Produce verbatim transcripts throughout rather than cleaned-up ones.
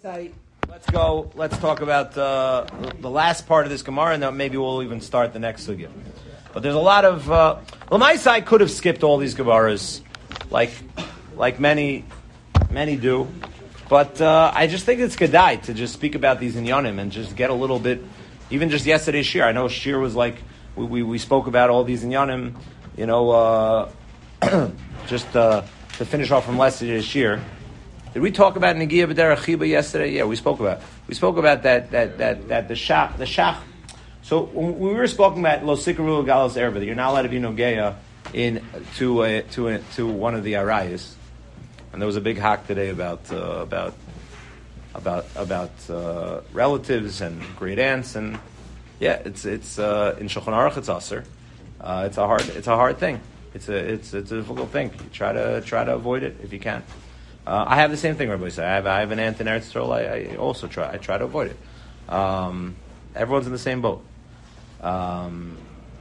Let's go. Let's talk about uh, the last part of this Gemara, and then maybe we'll even start the next sugya. But there's a lot of. Uh, well, my side could have skipped all these Gemaras, like like many many do. But uh, I just think it's kedai to just speak about these inyanim and just get a little bit. Even just yesterday's shir, I know shir was like we we, we spoke about all these inyanim. You know, uh, just uh, to finish off from yesterday's shir. Did we talk about Negiya B'derech Chiba yesterday? Yeah, we spoke about. We spoke about that that that that the shach the shach. So when we were speaking about Lo Sikaru Galos Erva, that you're not allowed to be Nogeya in to a, to a, to one of the arayas, and there was a big hak today about uh, about about about uh, relatives and great aunts, and yeah, it's it's uh, in Shulchan Aruch it's aser. Uh, it's a hard it's a hard thing. It's a it's it's a difficult thing. You try to try to avoid it if you can. Uh, I have the same thing, Rabbi say. I have I have an aunt in Eretz Yisrael. I, I also try. I try to avoid it. Um, everyone's in the same boat. Um,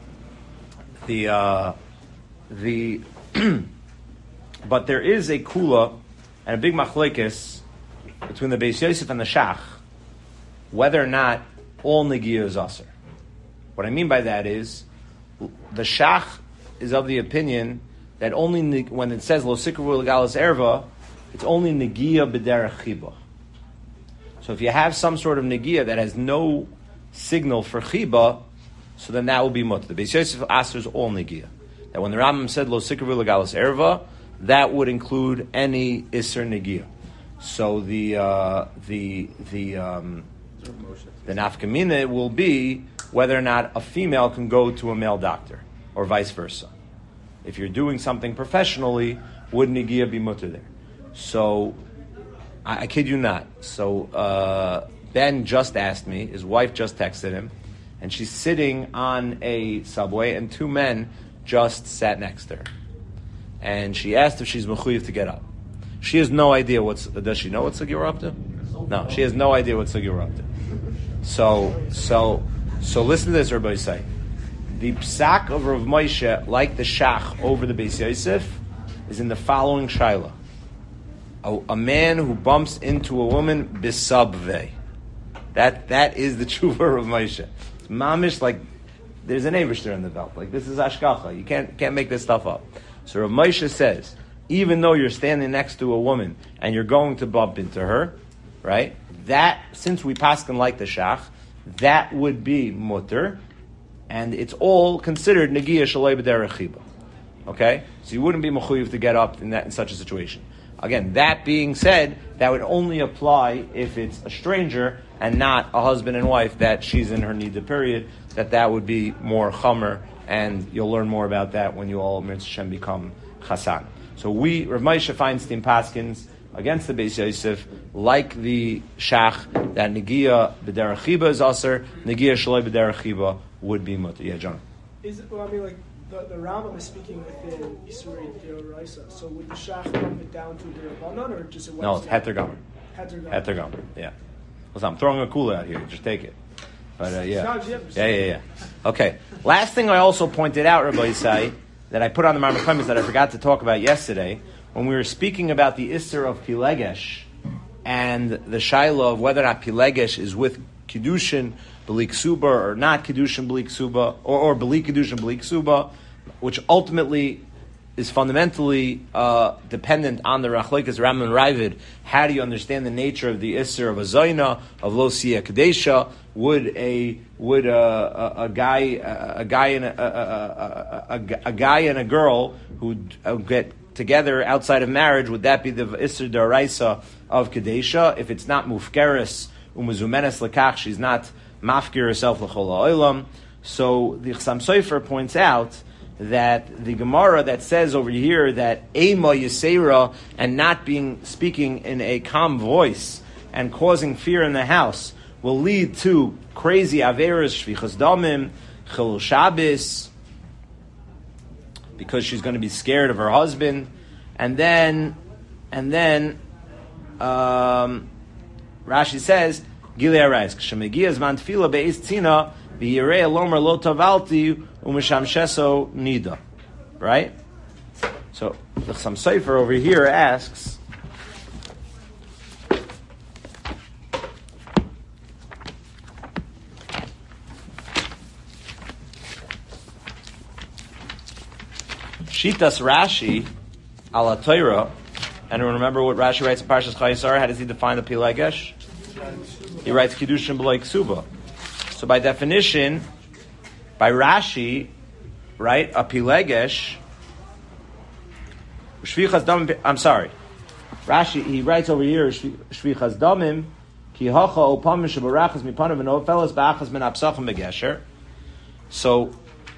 the uh, the but there is a kula and a big machlekes between the Beis Yosef and the Shach whether or not all negiya is aser. What I mean by that is the Shach is of the opinion that only when it says lo sikru legalis erva, it's only negiya b'derech chiba. So if you have some sort of negiya that has no signal for chiba, so then that will be mutter. The Beis Yosef asers all negiya. That when the Rambam said lo sikru legalis erva, that would include any iser negiya. So the uh, the the um, the nafkamina will be whether or not a female can go to a male doctor, or vice versa. If you're doing something professionally, would negiya be mutter there? So, I, I kid you not. So, uh, Ben just asked me, his wife just texted him, and she's sitting on a subway, and two men just sat next to her. And she asked if she's mechuyev to get up. She has no idea what's, does she know what sugi we're up to? No, she has no idea what sugi we're up to. So, so, so listen to this, everybody say. The psak of Rav Moshe, like the shach over the Beis Yosef, is in the following shaila. A, a man who bumps into a woman bisabve. That that is the tshuva of Moshe. It's mamish like there's an Eivishter in the belt. Like this is ashkacha. You can't can't make this stuff up. So Rav Moshe says, even though you're standing next to a woman and you're going to bump into her, right? That since we paskin like the shach, that would be mutter, and it's all considered negiya shalei b'derech chiba. Okay, so you wouldn't be mechuyev to get up in that in such a situation. Again, that being said, that would only apply if it's a stranger and not a husband and wife that she's in her nida period, that that would be more chamer, and you'll learn more about that when you all, Mitzvah Shem, become chasan. So we, Rav Moshe Feinstein Paskins, against the Beis Yosef, like the shach, that negiya b'derech chiba is aser, negiya shaloi b'derech chiba would be mutter. Yeah, John. Is it, well, I mean, like, The, the Rambam is speaking within Isurei Deoraisa. So would the Shach bump it down to Deorabanan or just a No, it's Heter Gomer. Heter Gomer. Heter Gomer, yeah. Listen, I'm throwing a cooler out here. Just take it. But uh, yeah. Yeah, yeah, yeah. Okay. Last thing I also pointed out, Rabbi Yisai, that I put on the Marmar Clemens that I forgot to talk about yesterday, when we were speaking about the Isser of Pilegesh and the Shaila of whether or not Pilegesh is with Kiddushin, B'li Ksuba, or not Kiddushin, B'li Ksuba, or, or B'li Kiddushin, B'li Ksuba, which ultimately is fundamentally uh, dependent on the Rachleikas Ram and Ravid. How do you understand the nature of the Isser of a Zayna, of Lo Siya Kadesha? Would a would a, a, a guy a, a guy and a, a, a, a, a guy and a girl who get together outside of marriage, would that be the Isser Daraisa of Kadesha? If it's not Mufkeris Umazumenes Lakach, she's not Mafkir herself L'chol Ha'olam. So the Chassam Sofer points out that the Gemara that says over here that Ema Yisera and not being speaking in a calm voice and causing fear in the house will lead to crazy Averas, Shvichas Damim, Chilul Shabbos, because she's going to be scared of her husband, and then and then um, Rashi says Gilei Arayis K'Shemegiyah Zman Tefila Be'ez Tzina V'Yirei Lomer Lo Tavalti U'Mishamsheso Nida. Right? So the Chassam Sofer over here asks, Shitas Rashi ala Torah, and remember what Rashi writes in Parshas Chayesar. How does he define the Pilegesh? He writes Kiddushin B'loi Ksuba. So by definition, by Rashi, right, a Pilegesh, Shvichas Damim. I'm sorry, Rashi. He writes over here Shvichas Damim Ki Hacha Opam Shabarachas Mipanav and Ofelas Ba'achas Min Apsachim Begesher. So,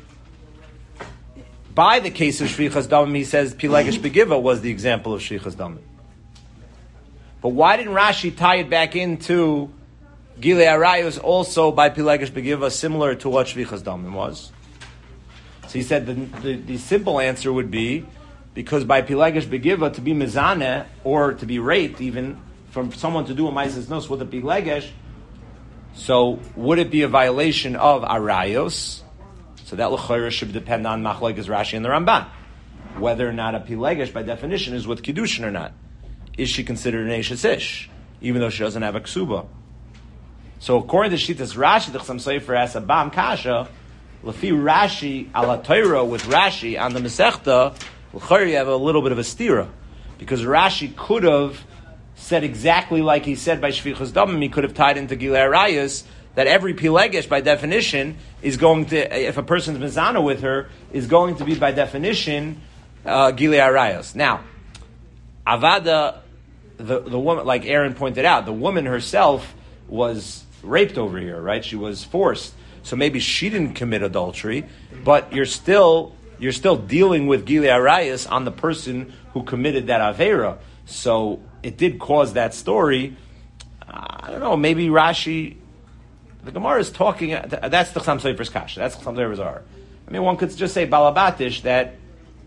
by the case of Shvichas Damim, he says Pilegesh Begiva was the example of Shvichas Damim. But why didn't Rashi tie it back into Gilei Arayos also by Pilegesh Begiva, similar to what Shvichas Damim was? So he said the, the, the simple answer would be because by Pilegesh Begiva, to be mizaneh, or to be raped even, from someone to do a Maises Nos with a Pilegesh, so would it be a violation of Arayos? So that l'chayra should depend on Machlokes Rashi and the Ramban, whether or not a Pilegesh by definition is with Kiddushin or not. Is she considered an Eishes Ish, even though she doesn't have a Ksuba? So according to Shitas Rashi, the Chasam Sofer asks a Bam Kasha, Lefi Rashi ala Torah with Rashi on the Masechta, l'chayra you have a little bit of a stira, because Rashi could have said exactly like he said by Shvichas Damim. He could have tied into Gilei Arayos that every Pilegesh by definition is going to, if a person's mizana with her, is going to be by definition uh, Gilei Arayos. Now, Avada, the the woman, like Aaron pointed out, the woman herself was raped over here, right? She was forced. So maybe she didn't commit adultery, but you're still you're still dealing with Gilei Arayos on the person who committed that Aveira. So it did cause that story. Uh, I don't know, maybe Rashi, the Gemara is talking, that's the Chasam Sofer's Kasha, that's the Chasam Sofer's Ar. I mean, one could just say Balabatish that,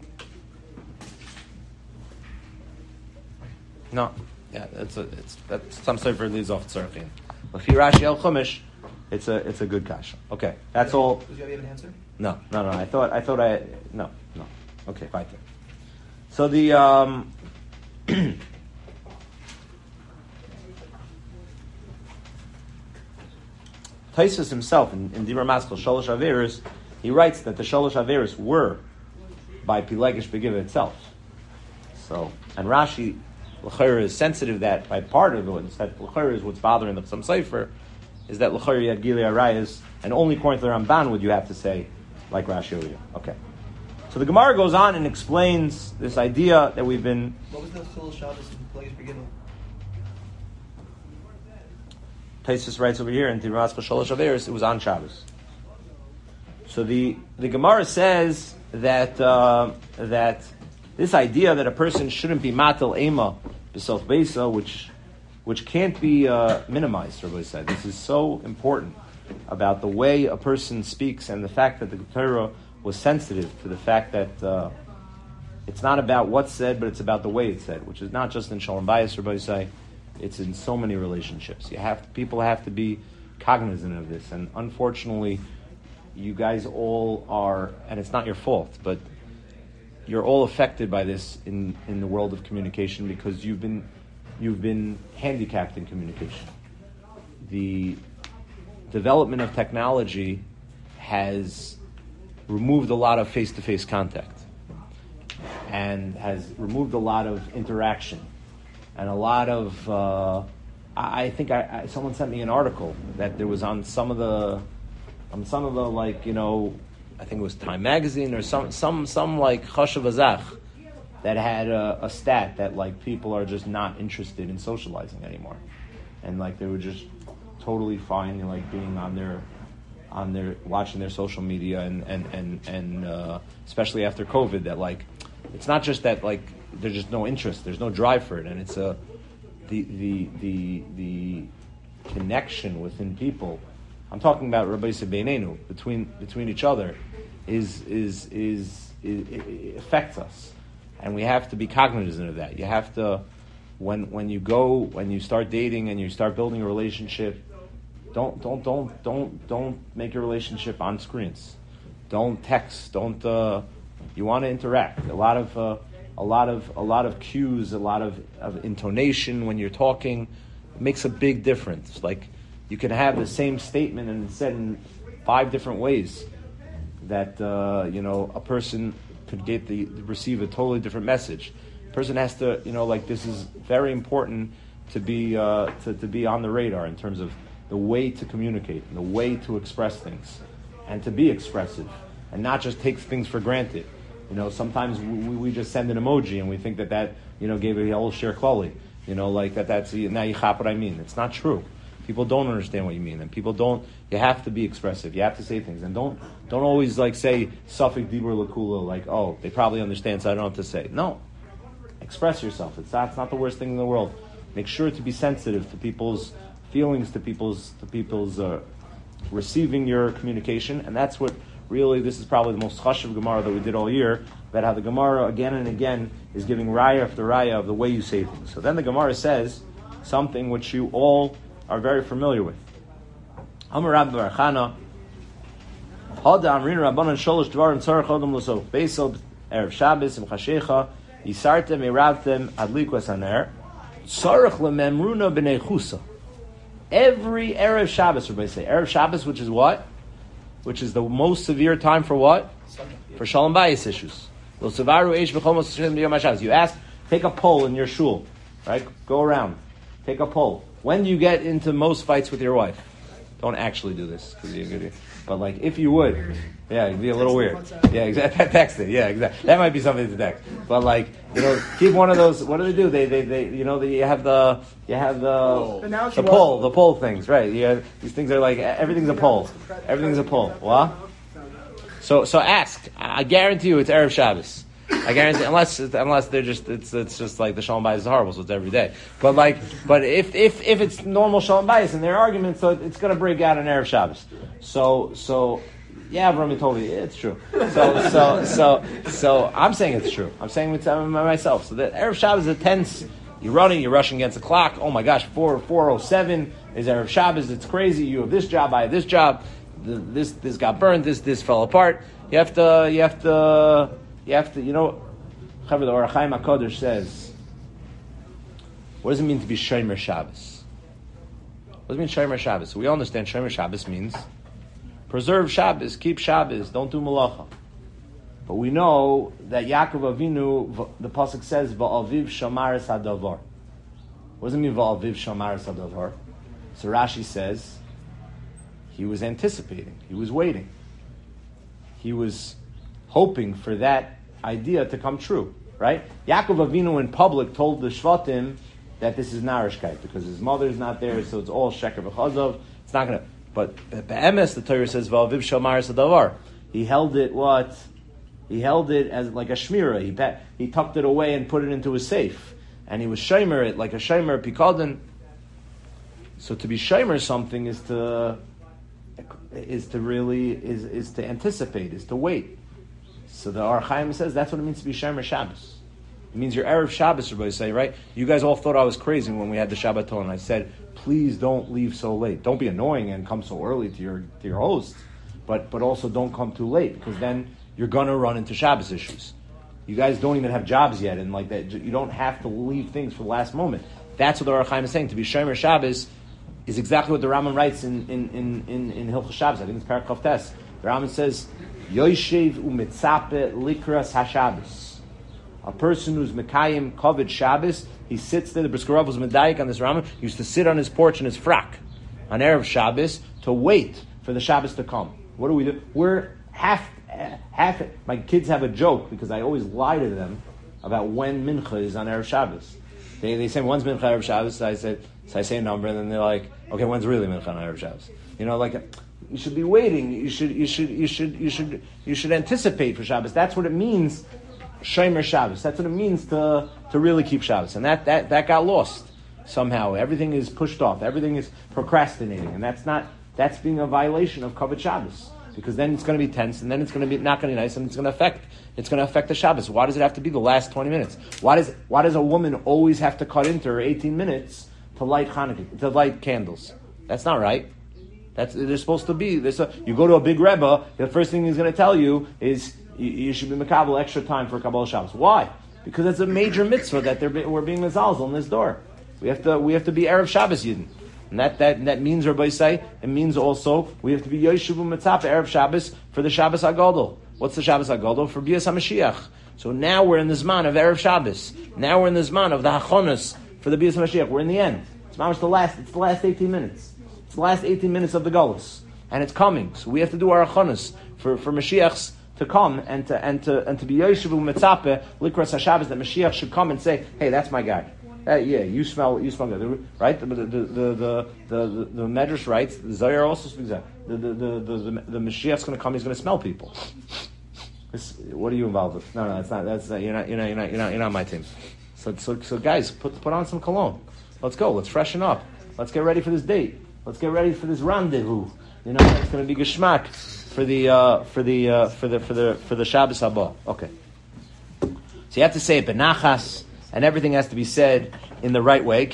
no, yeah, it's a, it's, that Chasam Sofer leaves off Tzarchin. But if you Rashi El Chumash, it's a, it's a good Kasha. Okay, that's all. Did you have an answer? No, no, no, I thought, I thought I, no, no. Okay, fine. So the, um, Taisus himself in, in Dibur Maskell Shalosh Averis, he writes that the Shalosh Averis were by Pilegesh Begiva itself. So, and Rashi l'chayra is sensitive that by part of it, that l'chayra is what's bothering the Chasam Sofer, is that l'chayra you had Gilei Arayos, and only according to the Ramban would you have to say like Rashi over here. Okay. So the Gemara goes on and explains this idea that we've been. What was the Chilul Shabbos in Pilegesh Begiva? Taisus writes over here in Tiras Shalosh Averis, it was on Shabbos. So the, the Gemara says that uh, that this idea that a person shouldn't be matel ema b'sof beisa, which which can't be uh, minimized, Rabbi said. This is so important about the way a person speaks and the fact that the Torah was sensitive to the fact that uh, it's not about what's said, but it's about the way it's said, which is not just in Shalom Bayis, Rabbi say. It's in so many relationships. You have to, people have to be cognizant of this, and unfortunately, you guys all are, and it's not your fault, but you're all affected by this in, in the world of communication because you've been you've been handicapped in communication. The development of technology has removed a lot of face-to-face contact and has removed a lot of interaction. And a lot of, uh, I, I think I, I, someone sent me an article that there was on some of the, on some of the like you know, I think it was Time Magazine or some some some like Chashav Azach that had a, a stat that like people are just not interested in socializing anymore, and like they were just totally fine like being on their, on their watching their social media and and and and uh, especially after COVID that like, it's not just that like. There's just no interest. There's no drive for it, and it's a the the the the connection within people. I'm talking about Rabbi Beinenu between between each other is is is, is it, it affects us, and we have to be cognizant of that. You have to when when you go when you start dating and you start building a relationship. Don't don't don't don't don't make your relationship on screens. Don't text. Don't. Uh, you want to interact. A lot of. Uh, A lot of a lot of cues, a lot of, of intonation when you're talking, it makes a big difference. Like you can have the same statement and said in five different ways. That uh, you know a person could get the receive a totally different message. The person has to, you know, like this is very important to be uh, to, to be on the radar in terms of the way to communicate, and the way to express things, and to be expressive, and not just take things for granted. You know, sometimes we, we just send an emoji and we think that that, you know, gave a whole share klali. You know, like that. That's now you chop what I mean. It's not true. People don't understand what you mean, and people don't. You have to be expressive. You have to say things, and don't don't always like say suffix dibur lakula. Like, oh, they probably understand, so I don't have to say. No, express yourself. It's not. It's not the worst thing in the world. Make sure to be sensitive to people's feelings, to people's to people's uh, receiving your communication, and that's what really. This is probably the most chashuv Gemara that we did all year. About how the Gemara again and again is giving raya after raya of the way you say things. So then the Gemara says something which you all are very familiar with. Amar Rabbi Barachana, Hada Amrin Rabbanan Sholosh Dvarim Tzarech Odom L'Sof Beisel Erev Shabbos Im Chashecha Yisartem Eravtem Adlikos Haner Tzarech Lememruna B'nei Chusa. Every Erev Shabbos, everybody say Erev Shabbos, which is what? Which is the most severe time for what? For Shalom Bayis issues. You ask, take a poll in your shul, right? Go around, take a poll. When do you get into most fights with your wife? Don't actually do this, but like if you would, yeah, it'd be a little weird. Yeah, exactly. Text it. Yeah, exactly. That might be something to text. But like, you know, keep one of those. What do they do? They, they, they. You know, you have the, you have the, the poll, the poll things, right? You have, these things are like everything's a poll. Everything's a poll. What? So, so ask. I guarantee you, it's Erev Shabbos. I guarantee, unless unless they're just it's it's just like the Shalom Bayis is horrible, so it's every day. But like, but if if if it's normal Shalom Bayis and their arguments, so it's going to break out on Erev Shabbos. So so yeah, Avraham told me it's true. So so so so I'm saying it's true. I'm saying it myself. So that Erev Shabbos is tense. You're running, you're rushing against the clock. Oh my gosh, four four oh seven is Erev Shabbos. It's crazy. You have this job, I have this job. The, this this got burned. This this fell apart. You have to you have to. You have to, you know, the Orach Chaim HaKadosh says, what does it mean to be Shomer Shabbos? What does it mean Shomer Shabbos? So we all understand Shomer Shabbos means preserve Shabbos, keep Shabbos, don't do malacha. But we know that Yaakov Avinu, the pasuk says, Va'aviv Shomaris Hadavar. What does it mean Va'aviv Shomaris Hadavar? So Rashi says, he was anticipating, he was waiting. He was hoping for that idea to come true, right? Yaakov Avinu in public told the Shvatim that this is Narishkeit because his mother is not there, so it's all Sheker v'chazov. It's not going to. But Be'emes, the Torah says, "Va'aviv shomar sadavar." He held it what? He held it as like a shmira. He he tucked it away and put it into his safe, and he was shomer it like a shomer pikadon. So to be shomer something is to is to really is is to anticipate, is to wait. So the Orach Chaim says that's what it means to be Shomer Shabbos. It means your Erev Shabbos, everybody say, right? You guys all thought I was crazy when we had the Shabbaton, and I said, please don't leave so late. Don't be annoying and come so early to your to your host, but but also don't come too late because then you're gonna run into Shabbos issues. You guys don't even have jobs yet, and like that, you don't have to leave things for the last moment. That's what the Orach Chaim is saying. To be Shomer Shabbos is exactly what the Rambam writes in in in in, in Hilchos Shabbos. I think it's Parak Chav Tes. The Rambam says, Yoshev u'mitzape likras haShabbos. A person who's Mekayim Kovid Shabbos, he sits there. The Brisker Rav was medayik on this Rambam. He used to sit on his porch in his frak on Erev Shabbos to wait for the Shabbos to come. What do we do? We're half, half. My kids have a joke because I always lie to them about when Mincha is on Erev Shabbos. They they say when's Mincha Erev Shabbos. So I said, so I say a number, and then they're like, okay, when's really Mincha on Erev Shabbos? You know, like. You should be waiting. You should, you should, you should, you should, you should anticipate for Shabbos. That's what it means, Shomer Shabbos. That's what it means to to really keep Shabbos. And that that that got lost somehow. Everything is pushed off. Everything is procrastinating, and that's not that's being a violation of Kavod Shabbos because then it's going to be tense, and then it's going to be not going to be nice, and it's going to affect it's going to affect the Shabbos. Why does it have to be the last twenty minutes? Why does why does a woman always have to cut into her eighteen minutes to light Hanukkah, to light candles? That's not right. That's they're supposed to be. A, you go to a big Rebbe, the first thing he's going to tell you is you, you should be makabel extra time for Kabbalah Shabbos. Why? Because it's a major mitzvah that they're, we're being mezalzel in this door. We have to we have to be Erev Shabbos Yidden. And that, that, that means, Rabbi say, it means also we have to be Yoshev u'mitzapeh Erev Shabbos for the Shabbos HaGadol. What's the Shabbos HaGadol? For Bias HaMashiach. So now we're in the Zman of Erev Shabbos. Now we're in the Zman of the Hachonos for the Bias HaMashiach. We're in the end. It's almost the last, it's the last eighteen minutes. It's the last eighteen minutes of the Golus. And it's coming. So we have to do our Hachonos for, for Mashiachs to come and to and to and to be Yoshevu Metzape Likras HaShabbos, that Mashiach should come and say, hey, that's my guy. Uh, yeah, you smell, you smell good, right? The the the the the, the, the Medrash writes. The Zohar also speaks that the the the the, the, the Mashiach's going to come. He's going to smell people. This, what are you involved with? No, no, that's not. That's not, you're not. You're not. You're not. You're not. You're not my team. So so so guys, put put on some cologne. Let's go. Let's freshen up. Let's get ready for this date. Let's get ready for this rendezvous. You know, it's going to be geschmack for the uh, for the uh, for the for the for the Shabbos haba. Okay. So you have to say it benachas. And everything has to be said in the right way,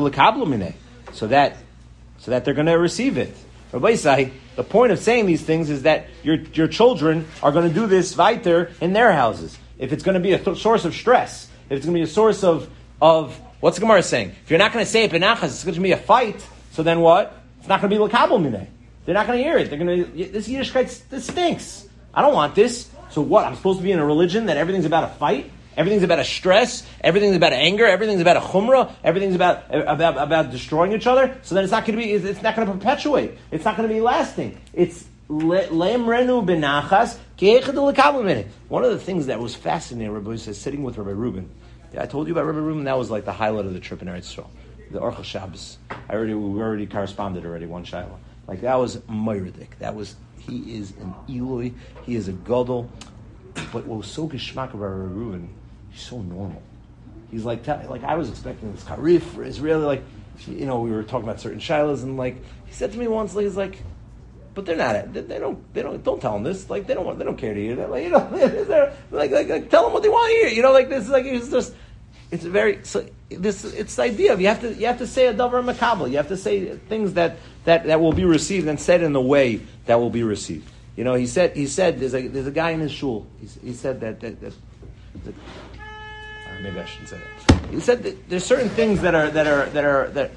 so that so that they're going to receive it. Rabbi Yisai, the point of saying these things is that your your children are going to do this weiter in their houses. If it's going to be a th- source of stress, if it's going to be a source of of what's the Gemara saying? If you're not going to say it benachas, it's going to be a fight. So then what? It's not going to be l'kabel minei. They're not going to hear it. They're going to this Yiddishkeit. This stinks. I don't want this. So what? I'm supposed to be in a religion that everything's about a fight. Everything's about a stress. Everything's about anger. Everything's about a chumrah. Everything's about about about destroying each other. So then it's not going to be. It's not going to perpetuate. It's not going to be lasting. It's le'emrenu benachas ke'echad l'kabel. One of the things that was fascinating, Rabbi says, sitting with Rabbi Reuben. Yeah, I told you about Rabbi Reuben. That was like the highlight of the trip in Eretz Yisrael. The Orchel Shabbos. I already we already corresponded already one shayla. Like that was Moiridik. That was he is an Eloi. He is a gadol. But what was so geschmack about Rabbi Reuben? He's so normal. He's like, like I was expecting this Karif for Israeli, like, you know, we were talking about certain shilas, and like he said to me once, like, he's like, but they're not, they, they don't, they don't, don't tell them this, like they don't want, they don't care to hear that, like you know, like, like, like tell them what they want to hear, you know, like this is like it's just, it's very, so this, it's the idea of you have to, you have to say a davar makabel, you have to say things that that that will be received and said in the way that will be received. You know, he said, he said, there's a there's a guy in his shul. He, he said that that. that, that or maybe I shouldn't say that. He said that there's certain things that are that are that are that.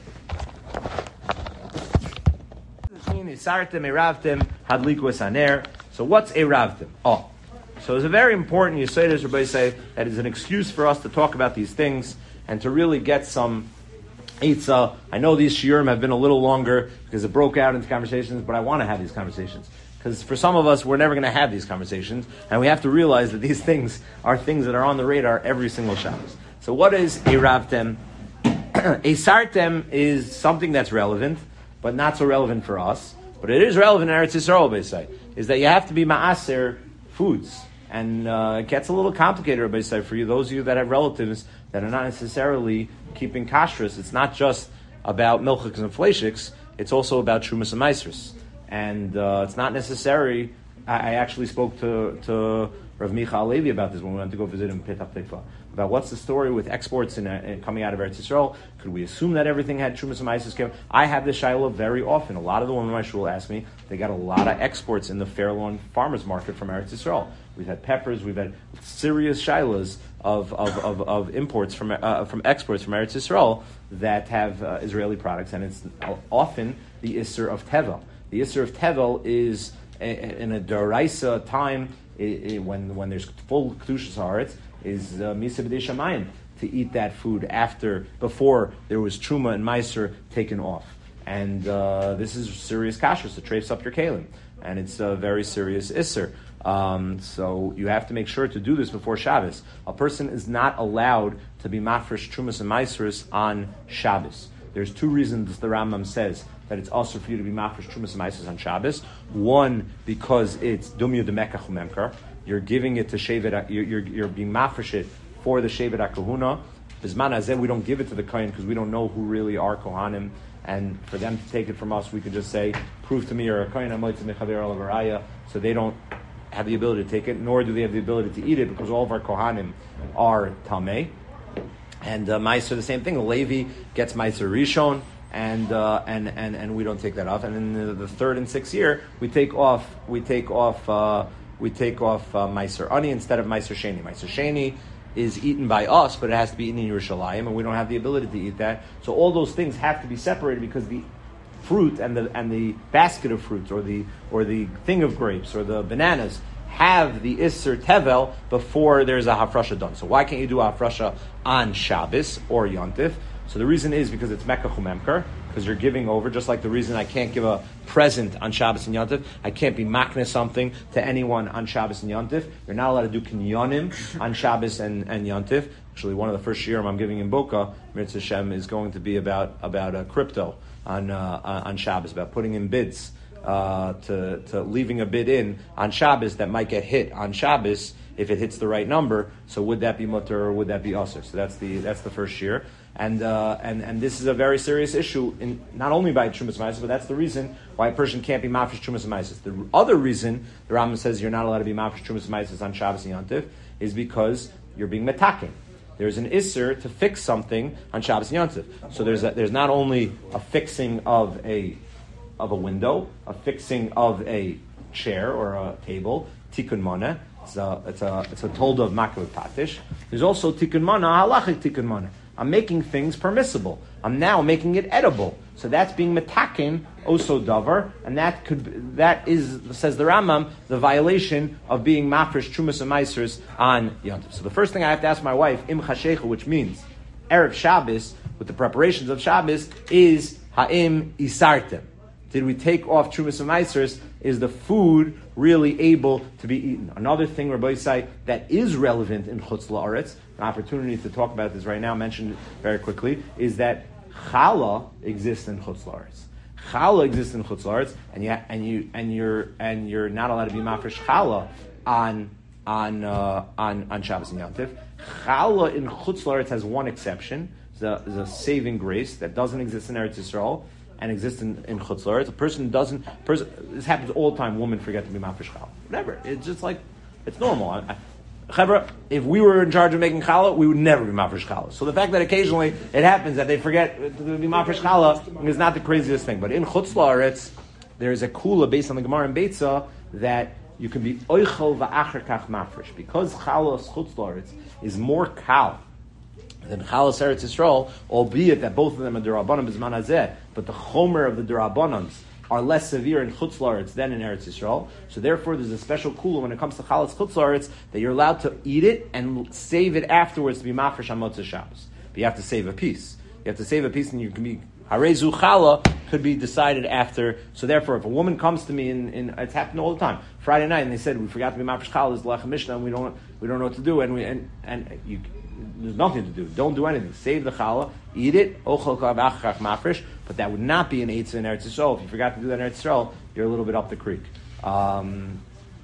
So what's eravtim? Oh, so it's a very important. You say this, everybody say that is an excuse for us to talk about these things and to really get some. Eitzah. I know these shiurim have been a little longer because it broke out into conversations, but I want to have these conversations. Because for some of us, we're never going to have these conversations, and we have to realize that these things are things that are on the radar every single Shabbos. So what is Eravtem? Esartem is something that's relevant, but not so relevant for us. But it is relevant in Eretz Yisrael, basically, is that you have to be ma'aser foods. And uh, it gets a little complicated, basically, for you, those of you that have relatives that are not necessarily keeping kashrus. It's not just about milchiks and fleishiks, it's also about trumas and maasros. And uh, it's not necessary. I, I actually spoke to, to Rav Micha Levi about this when we went to go visit him in Petach Tikva. About what's the story with exports in, uh, in coming out of Eretz Yisrael. Could we assume that everything had Trumas and Maasros? I have this shiloh very often. A lot of the women in my shul ask me, they got a lot of exports in the Fairlawn farmers market from Eretz Yisrael. We've had peppers, we've had serious shilohs of, of, of, of imports from uh, from exports from Eretz Yisrael that have uh, Israeli products, and it's often the Isser of Tevel. The Isser of Tevel is a, in a Daraisa time it, it, when when there's full Kedushas Haaretz, is Misa B'dei Shamayim, to eat that food after, before there was Truma and Meiser taken off. And uh, this is serious kashrus to trace up your kalim. And it's a very serious Isser. Um, so you have to make sure to do this before Shabbos. A person is not allowed to be mafresh Trumas and Meisers on Shabbos. There's two reasons the Rambam says that it's also for you to be mafresh Trumas and Meisers on Shabbos. One, because it's Dumya Demekach Umemkar. You're giving it to Shevet, you're, you're, you're being mafresh it for the Shevet HaKahuna. Bizman Hazeh, we don't give it to the Kohen because we don't know who really are Kohanim. And for them to take it from us, we could just say, prove to me you're a Kohen, so they don't have the ability to take it, nor do they have the ability to eat it, because all of our Kohanim are Tameh. And uh, Meiser, the same thing. The Levi gets Meiser Rishon, and uh, and and and we don't take that off. And in the, the third and sixth year, we take off. We take off. Uh, we take off uh, Meiser Ani instead of Meiser Sheni. Meiser Sheni is eaten by us, but it has to be eaten in Yerushalayim, and we don't have the ability to eat that. So all those things have to be separated, because the fruit and the and the basket of fruits, or the or the thing of grapes, or the bananas, have the Isser Tevel before there's a Hafrasha done. So why can't you do a Hafrasha on Shabbos or Yontif? So the reason is because it's Mekach Umemker, because you're giving over, just like the reason I can't give a present on Shabbos and Yontif. I can't be makne something to anyone on Shabbos and Yontif. You're not allowed to do kinyonim on Shabbos and, and Yontif. Actually, one of the first shiurim I'm giving in Boca, Mitzvah Shem, is going to be about about uh, crypto on uh, on Shabbos, about putting in bids, uh, to, to leaving a bid in on Shabbos that might get hit on Shabbos if it hits the right number. So would that be mutter or would that be usher? So that's the that's the first shiur. And, uh, and and this is a very serious issue, in not only by Trumas Maisis, but that's the reason why a person can't be mafresh Trumas Maisis. The other reason the Rambam says you're not allowed to be mafresh Trumas Maisis on Shabbos and Yontif is because you're being metaking. There's an isser to fix something on Shabbos and Yontif. So there's a, there's not only a fixing of a of a window, a fixing of a chair or a table, tikkun mana. It's a it's a it's a tolda of makar patish. There's also tikkun mana, halachic tikkun mana. I'm making things permissible. I'm now making it edible. So that's being metakin, oso davar, and that could that is, says the Rambam, the violation of being mafresh trumas and meisers on Yontif. So the first thing I have to ask my wife, im chashecha, which means Erev Shabbos, with the preparations of Shabbos, is ha'im isartem. Did we take off trumas and meisers? Is the food really able to be eaten? Another thing, Rabbi Yisai, that is relevant in Chutz La'aretz, an opportunity to talk about this right now, mentioned very quickly, is that challah exists in Chutz La'aretz. Challah exists in Chutz La'aretz, and you and you and you're and you're not allowed to be mafresh challah on on uh, on on Shabbos and Yontif. Challah in Chutz La'aretz has one exception. There's a, there's a saving grace that doesn't exist in Eretz Yisrael and exists in, in Chutz La'aretz. A person doesn't, person, this happens all the time, women forget to be mafresh challah. Whatever. It's just like, it's normal. I, I, Chevra, if we were in charge of making challah, we would never be mafresh challah. So the fact that occasionally it happens that they forget to be mafresh challah is not the craziest thing. But in Chutz La'aretz, there is a kula based on the Gemara in Beitza that you can be oichel va'acher kach mafresh. Because challah Chutz La'aretz is more kal than Chalas Eretz Yisrael, albeit that both of them are Durabanan B'zman Hazeh, but the Chomer of the Durabanans are less severe in Chutz La'aretz than in Eretz Yisrael. So therefore, there's a special kula when it comes to Chalas Chutz La'aretz that you're allowed to eat it and save it afterwards to be mafresh on Motzei Shabbos. But you have to save a piece. You have to save a piece, and you can be Harezu Chala could be decided after. So therefore, if a woman comes to me in, in it's happened all the time, Friday night, and they said we forgot to be mafresh Chala, is Lechem Mishnah, and we don't we don't know what to do, and we and and you. There's nothing to do. Don't do anything. Save the challah, eat it, ochel kavachach mafresh, but that would not be an eitzah in Eretz Yisrael. If you forgot to do that in Eretz Yisrael, you're a little bit up the creek. Um,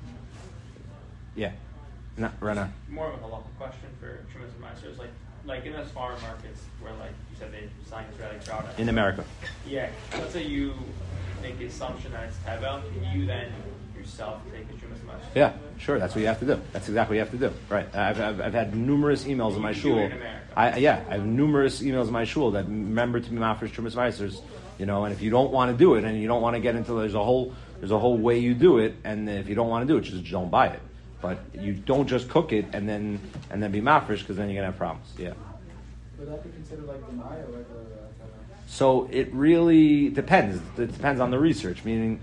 yeah. No, Rana. More of a local question for Trumas and Meisers, like like in those farm markets where, like you said, they sign Israeli product. In America. Yeah. Let's say you make the assumption that it's tevel, can you then yourself take the Trumas and Meisers? Yeah, sure. That's what you have to do. That's exactly what you have to do. Right. I've I've, I've had numerous emails in my shul. In America. I yeah, I have numerous emails in my shul that remember to be mafresh Trumas Meisers. You know, and if you don't want to do it, and you don't want to get into there's a whole there's a whole way you do it, and if you don't want to do it, just don't buy it. But you don't just cook it and then and then be mafresh, because then you're gonna have problems. Yeah. Would that be considered like the Maya or like a uh, So it really depends. It depends on the research. Meaning,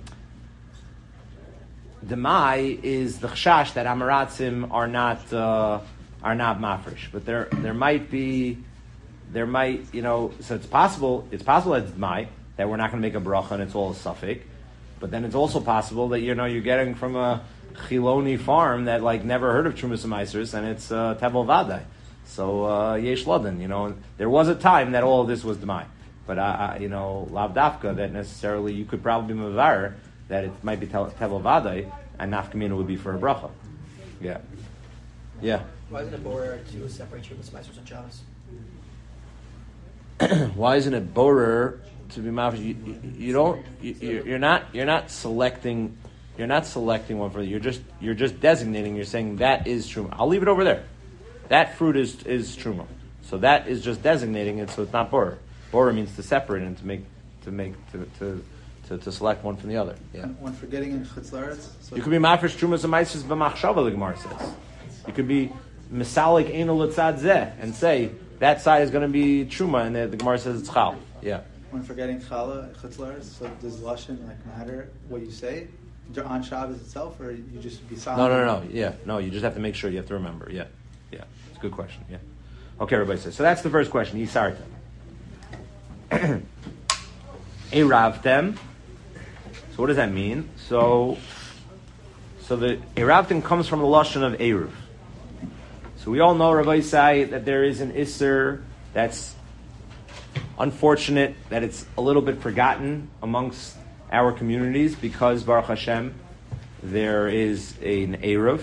demai is the chashash that amaratzim are not uh, are not mafresh, but there there might be there might you know so it's possible it's possible that it's demai that we're not going to make a bracha and it's all a suffix, but then it's also possible that you know you're getting from a Chiloni farm that like never heard of Trumas and Meisers, and it's uh, Tevel Vadai. So uh, Yesh Laden, you know, there was a time that all of this was demai, but uh, you know, Lav Dafka, that necessarily you could probably be mavar that it might be Tevel Vadai, and Nafkamina would be for a bracha. Yeah, yeah. Why isn't it borer to separate Trumas and Meisers on Shabbos? Why isn't it borer to be mafresh? You, you, you don't. You, you're not. You're not selecting. You're not selecting one for. You're just. You're just designating. You're saying that is truma. I'll leave it over there. That fruit is is truma. So that is just designating it. So it's not borer. Borer means to separate and to make to make to to, to, to select one from the other. Yeah. When forgetting in Chutz La'aretz, so You could be mafresh trumas and meisers b'machshava. The Gemara says. You could be misalik enol letzad zeh and say that side is going to be truma, and the, the Gemara says it's chal. Yeah. when forgetting challah Chutz La'aretz, so does lashon like matter what you say? on Shabbos itself, or you just be No, silent? no, no, no. Yeah, no. You just have to make sure. You have to remember. Yeah, yeah. It's a good question. Yeah. Okay, everybody says. So that's the first question. Yisartem. Eravtem. So what does that mean? So, so the Eravtem comes from the lashon of Eruv. So we all know, Rabbi Isai, that there is an Isser that's unfortunate, that it's a little bit forgotten amongst our communities because, Baruch Hashem, there is an Eruv.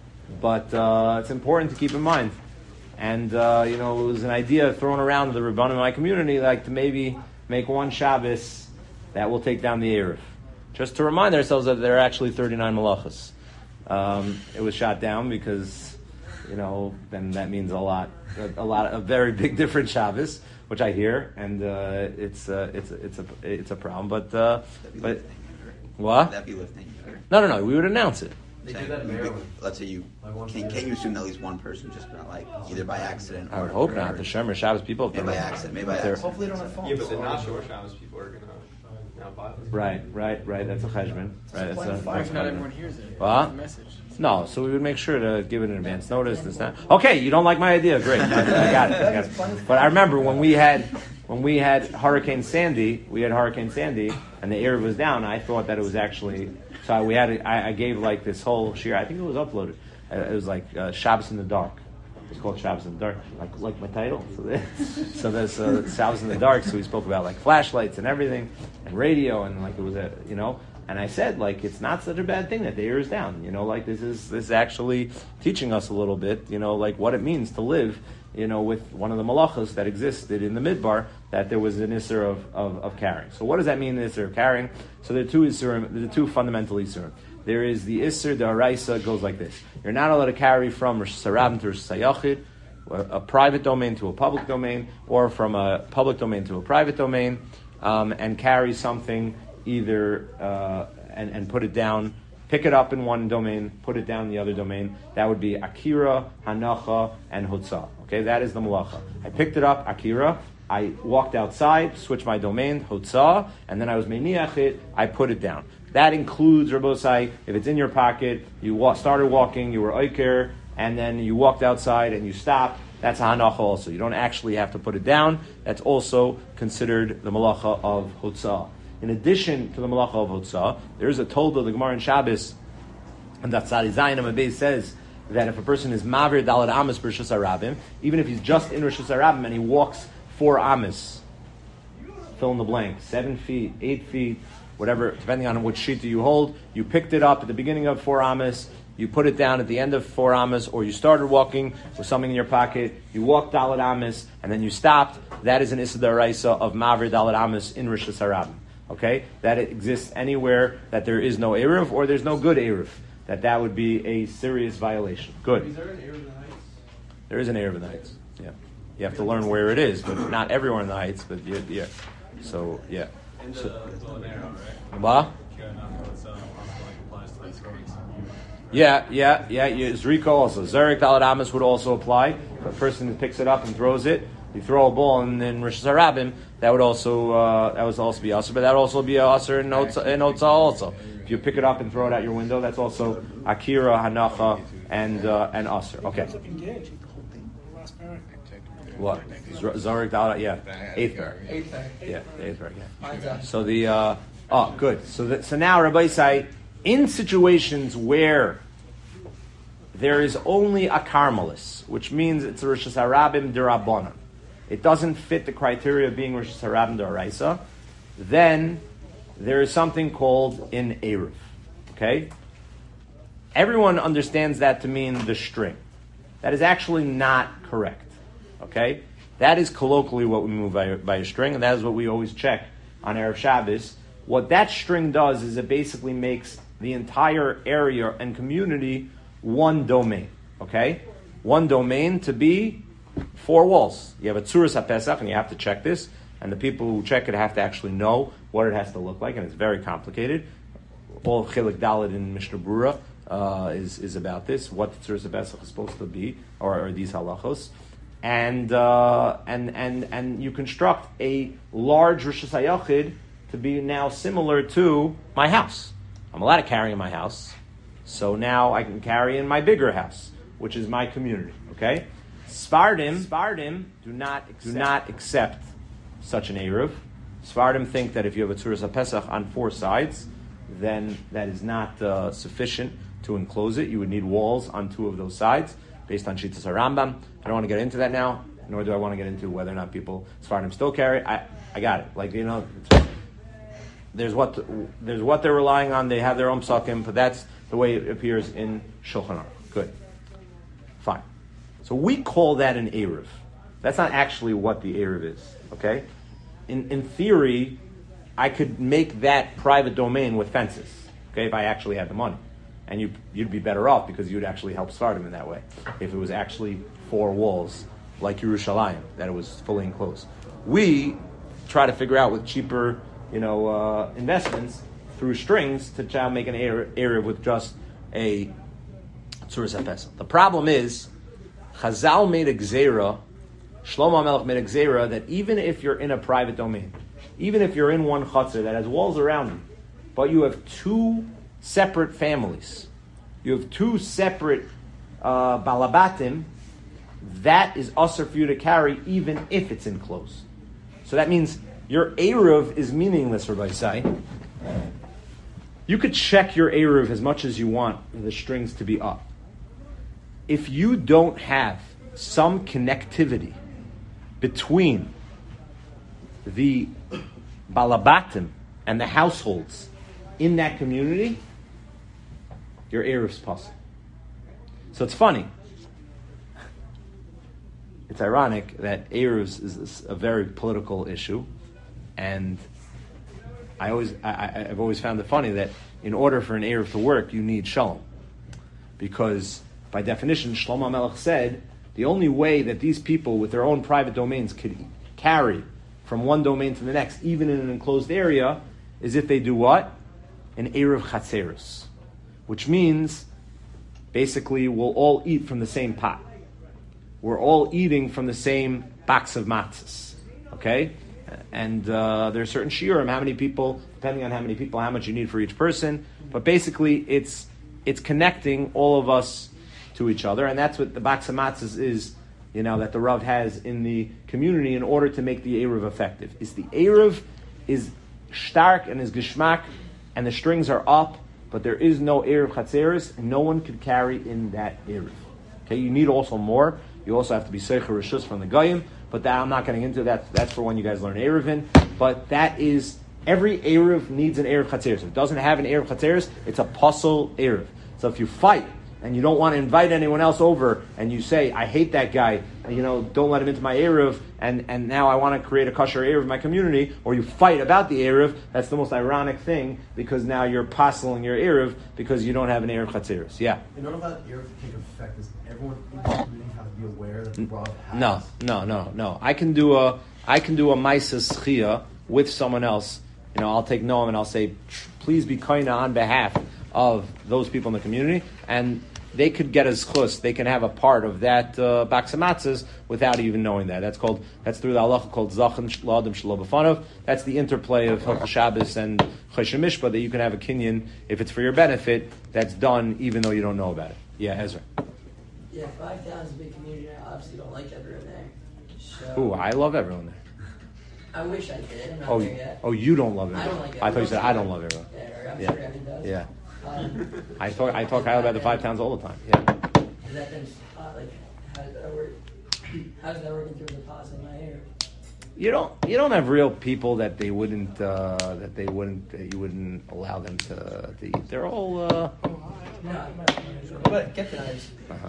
But uh, it's important to keep in mind. And, uh, you know, it was an idea thrown around the Rabbanim in my community, like to maybe make one Shabbos that will take down the Eruv. Just to remind ourselves that there are actually thirty-nine malachas. Um, it was shot down because, you know, then that means a lot, a, a lot, a very big different Shabbos, which I hear, and uh, it's uh, it's it's a it's a problem. But uh, but lifting, what? That'd be lifting. No, no, no. We would announce it. They Saying, do that in Maryland. Let's say you can, can you assume that at least one person just not like either by accident? I would or, hope or, not. The Shemer Shabbos people. Maybe by accident. Maybe by They're- accident. Hopefully, they don't have phones. Yeah, but the not short Shabbos people are gonna now buy this. Right, right, right. That's a cheshbon. Right. That's a. Not That's a everyone cheshbon. hears it. What? It's a message. No, so we would make sure to give it an advance notice. This that. Okay, you don't like my idea? Great, I, I got it. I got it. But I remember when we had when we had Hurricane Sandy, we had Hurricane Sandy, and the air was down. I thought that it was actually so. We had I, I gave like this whole shear. I think it was uploaded. Uh, It was like uh, Shabbos in the dark. It's called Shabbos in the dark, like like my title. So, there, so there's uh, Shabbos in the dark. So we spoke about like flashlights and everything, and radio, and like it was a you know. And I said, like, it's not such a bad thing that the air is down. You know, like this is this is actually teaching us a little bit, you know, like what it means to live, you know, with one of the malachas that existed in the midbar, that there was an isser of, of, of carrying. So what does that mean, the isser of carrying? So there are two issurim, there are two fundamental issurim. There is the isser, the araisa, goes like this. You're not allowed to carry from Rosh Hashanah to Rosh Hashanah, a private domain to a public domain, or from a public domain to a private domain, um, and carry something either uh, and, and put it down, pick it up in one domain, put it down in the other domain. That would be Akira, Hanacha, and Hotzah. Okay, that is the malacha. I picked it up, Akira. I walked outside, switched my domain, Hotzah, and then I was Meiniach it, I put it down. That includes, Rabbosai, if it's in your pocket, you wa- started walking, you were Oiker, and then you walked outside and you stopped, that's a Hanacha also. You don't actually have to put it down. That's also considered the malacha of Hotzah. In addition to the malacha of Hotzah, there is a told of the Gemara in Shabbos, and that Tzadi Zayin Amabez says that if a person is Mavir Dalad Amos B'Rishus HaRabim, even if he's just in Rishus HaRabim and he walks four Amos, fill in the blank, seven feet, eight feet, whatever, depending on which sheet you hold, you picked it up at the beginning of four Amos, you put it down at the end of four Amos, or you started walking with something in your pocket, you walked Dalad Amos, and then you stopped, that is an Issa D'Oraisa of Mavir Dalad Amos in Rishus HaRabim. Okay, that it exists anywhere that there is no Eruv or there's no good Eruv, that that would be a serious violation. Good. Is there an Eruv in the Heights? There is an Eruv in the Heights. Yeah, you have to learn where it is, but not everywhere in the Heights. But yeah, yeah. So yeah. In the So, Villanelle, right? what? Yeah, yeah, yeah. You, Zriko also. Zerek Dalad Amos would also apply. If a person picks it up and throws it, you throw a ball and then Rosh Hashanah, that would also uh, that would also be usher, but that would also be a usher in Otza also. If you pick it up and throw it out your window, that's also Akira, Hanacha, and uh, and usher. Okay. Engage. Last paragraph. What? Zarek Dalad, yeah, eighth parak. Eighth parak. Yeah, the eighth parak. Yeah. Mine's up. So the uh, oh, good. So that, so now Rabbi say in situations where there is only a karmelis, which means it's a Rosh Hashanah d'Rabbanan. It doesn't fit the criteria of being Rosh Hashanah d'Oraisa. Then there is something called an Eruv. Okay? Everyone understands that to mean the string. That is actually not correct. Okay? That is colloquially what we move by, by a string, and that is what we always check on Erev Shabbos. What that string does is it basically makes the entire area and community one domain. Okay? One domain to be four walls. You have a Tzuras HaPesach, and you have to check this, and the people who check it have to actually know what it has to look like, and it's very complicated. All of Chilik Dalet in Mishnah Brura uh, is, is about this, what the Tzuras HaPesach is supposed to be, or, or these halachos. And, uh, and, and, and you construct a large Rosh Hashanah to be now similar to my house. I'm allowed to carry in my house, so now I can carry in my bigger house, which is my community. Okay, Sfardim, Sfardim do not accept, do not accept such an eruv. Sfardim think that if you have a tzuras haPesach on four sides, then that is not uh, sufficient to enclose it. You would need walls on two of those sides, based on Shittas HaRambam. I don't want to get into that now, nor do I want to get into whether or not people Sfardim still carry. I, I got it. Like, you know, there's what there's what they're relying on. They have their own psakim, but that's the way it appears in Shulchan Aruch. Good, fine. So we call that an eruv. That's not actually what the eruv is. Okay, in in theory, I could make that private domain with fences. Okay, if I actually had the money, and you you'd be better off because you'd actually help start them in that way. If it was actually four walls like Yerushalayim, that it was fully enclosed. We try to figure out with cheaper, you know, uh, investments through strings to try to make an area with just a tzuras haPesach. The problem is, Chazal made a gzeira, Shlomo HaMelech made a gzeira that even if you're in a private domain, even if you're in one chutzner that has walls around you, but you have two separate families, you have two separate uh, balabatim, that is usher for you to carry even if it's enclosed. So that means your eruv is meaningless, Rabbi Say. You could check your eruv as much as you want for the strings to be up. If you don't have some connectivity between the balabatim and the households in that community, your eruv's possible. So it's funny. It's ironic that eruvs is a very political issue, and I always, I, I've always found it funny that in order for an eruv to work, you need shalom, because by definition, Shlomo HaMelech said the only way that these people with their own private domains could carry from one domain to the next, even in an enclosed area, is if they do what? An eruv chatzeros, which means basically we'll all eat from the same pot. We're all eating from the same box of matzahs, okay? And uh, there are certain shiurim, how many people, depending on how many people, how much you need for each person. But basically, it's it's connecting all of us to each other, and that's what the box of matzahs is, you know, that the Rav has in the community in order to make the eruv effective. Is the eruv is stark and is geschmack, and the strings are up, but there is no eruv chatzeres, and no one could carry in that eruv. Okay, you need also more. You also have to be Seicher Rishus from the Goyim, but that I'm not getting into that. That's for when you guys learn Eruvin. But that is, every Eruv needs an Eruv Chatzeres. If it doesn't have an Eruv Chatzeres, it's a puzzle Eruv. So if you fight and you don't want to invite anyone else over, and you say, I hate that guy, and, you know, don't let him into my Eruv, and, and now I want to create a kosher Eruv in my community, or you fight about the Eruv, that's the most ironic thing, because now you're puzzling your Eruv because you don't have an Eruv Chatzeres. Yeah? In order for that Eruv to take effect, does everyone in the community have to be aware that the Rav has? No, no, no, no. I can do a, I can do a Maisas Chia with someone else. You know, I'll take Noam and I'll say, please be kaina on behalf of those people in the community, and they could get a zchus, they can have a part of that uh, box of matzahs without even knowing that. That's called, that's through the halacha called zachan l'adam shelo b'fanav. That's the interplay of Hilchos Shabbos and Choshen Mishpah, that you can have a kinyan, if it's for your benefit, that's done even though you don't know about it. Yeah, Ezra. Yeah, five towns is a big community. I obviously don't like everyone there. So Ooh, I love everyone there. I wish I did. I'm not Oh, there yet. oh, you don't love I everyone. don't like I thought you everyone. said I don't love everyone. Yeah, I'm Yeah. sure Evan does. Yeah. Um, I talk, I talk highly about the five towns all the time. Yeah. Is that then, uh, like, how does that work? How does that work in terms of passing my hair? You don't, you don't have real people that they wouldn't, uh, that they wouldn't, that you wouldn't allow them to, to eat. They're all. Uh, No, but get the knives. uh-huh.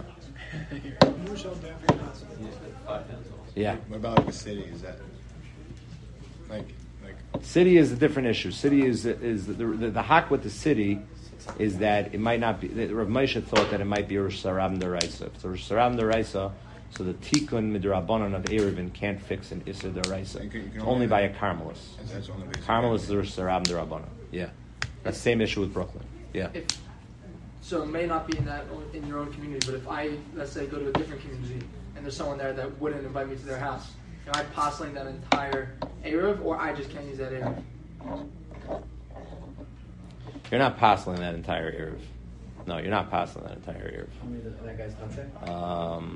Five towns also. Yeah. What about like the city? Is that like like City is a different issue. City is is the the, the hak with the city is that it might not be. That Rav Moshe thought that it might be a Rosh Hashanah Deraisa. If it's a Rosh Hashanah Deraisa, so the tikkun midrabanan of Eruvin can't fix an Issa Deraisa. You can- you can It's only only- by a Carmelist. that's only based Carmelist is a Rosh Hashanah Derabanan. Yeah, that's the same issue with Brooklyn. Yeah. If, so it may not be in that in your own community, but if I, let's say, go to a different community and there's someone there that wouldn't invite me to their house, am I postling that entire Eruv, or I just can't use that Eruv? You're not passing that entire Erev. No, you're not passing that entire Erev. How many did that guy's contract? Um,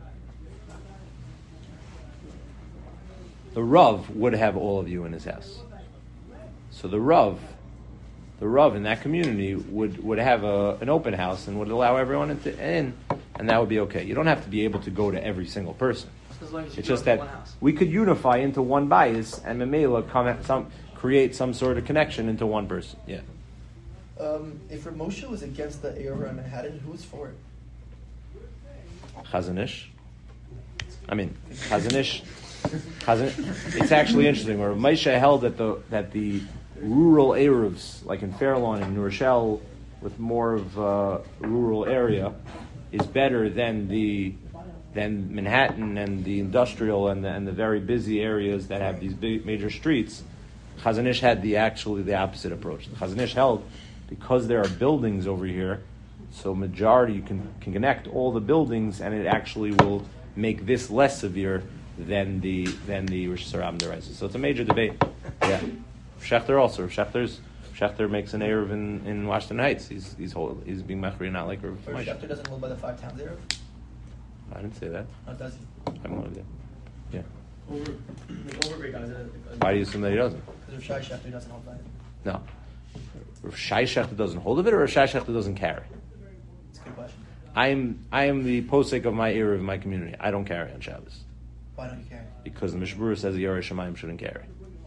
the Rav would have all of you in his house. So the Rav, the Rav in that community would, would have a, an open house and would allow everyone into, in, and that would be okay. You don't have to be able to go to every single person. As long as you It's go just to that one house. we could unify into one bias and Mamela come at some create some sort of connection into one person. Yeah. Um, if Rav Moshe was against the Erev on Manhattan, who was for it? Chazanish. I mean, Chazanish. Chazan, it's actually interesting. Where Moshe held that the that the rural Erevs, like in Fairlawn and New Rochelle, with more of a rural area, is better than the than Manhattan and the industrial and the, and the very busy areas that have these big major streets. Chazanish had the actually the opposite approach. Chazanish held because there are buildings over here, so majority you can, can connect all the buildings, and it actually will make this less severe than the than the Rosh Hashanah Deraisa. So it's a major debate. Yeah, Schechter also. Schechter's Schechter makes an Erev in, in Washington Heights. He's he's whole, he's being machri, not like Rav Or Moshe. Schechter doesn't hold by the five towns Erev? I didn't say that. Oh, does he? I have no idea. Yeah. Over, like overbreak guys. uh, Why do you assume that he doesn't? Because Rav Shai Schechter doesn't hold by it. No. Rav Shai Schechter doesn't hold of it, or Rav Shai Schechter doesn't carry? It's a good question. I am I am the posek of my Erev of my community. I don't carry on Shabbos. Why don't you carry? Because the Mishmur says the Yerei Shemayim shouldn't carry.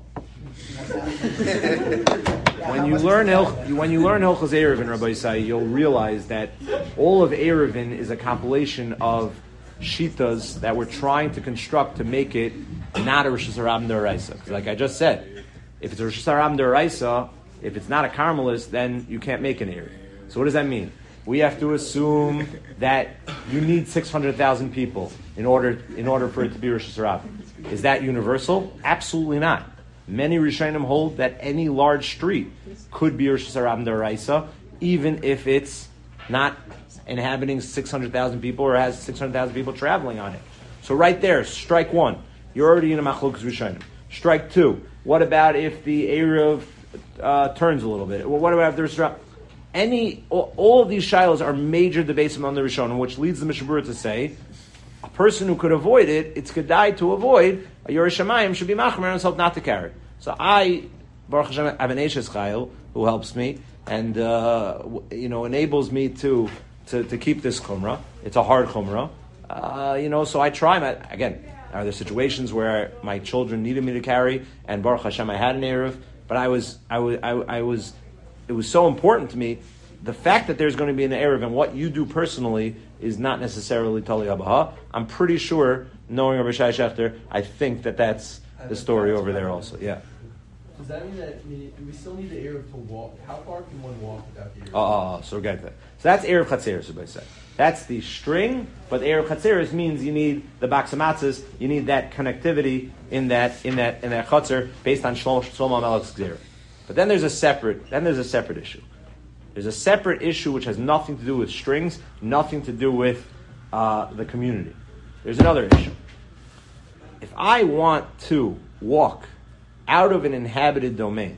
When you learn Hilch, when you learn Hilchos Erevin, Rabbi Yisai, you'll realize that all of Erevin is a compilation of shitas that we're trying to construct to make it not a Rosh Hashanah D'Oraisa. Because like I just said, if it's a Rosh Hashanah D'Oraisa, if it's not a Carmelist, then you can't make an Erev. So what does that mean? We have to assume that you need six hundred thousand people in order in order for it to be Rosh Hashanah. Is that universal? Absolutely not. Many Rishonim hold that any large street could be Rosh Hashanah D'Oraisa, even if it's not inhabiting six hundred thousand people or has six hundred thousand people traveling on it. So right there, strike one. You're already in a Machlokas Rishonim. Strike two. What about if the Erev uh, turns a little bit? Well, what about if there's any? All, all of these shilos are major debates among the Rishonim, which leads the Mishnah Berurah to say a person who could avoid it, it's kedai to avoid. A Yerei Shemayim should be machmer himself not to carry. So I, Baruch Hashem, have an Eishes Chayil who helps me and uh, you know enables me to, to to keep this chumrah. It's a hard chumrah, uh, you know. So I try. My, again, are there situations where my children needed me to carry, and Baruch Hashem, I had an erev, but I was I was I, I was it was so important to me. The fact that there's going to be an erev and what you do personally is not necessarily Tali Abaha. I'm pretty sure, knowing Rabbi Shai Schechter, I think that that's the story over there also. Yeah. Does that mean that we, do we still need the Erev to walk? How far can one walk without the Erev? Oh, oh, so we're getting to that. So that's Erev Chatzeres, Rabbi said. That's the string, but Erev Chatzeres means you need the Baksamatzes, you need that connectivity in that in that in that Chatzer based on Shlomo Shlomo Melech's Gzera. But then there's a separate then there's a separate issue. There's a separate issue which has nothing to do with strings, nothing to do with uh, the community. There's another issue. If I want to walk out of an inhabited domain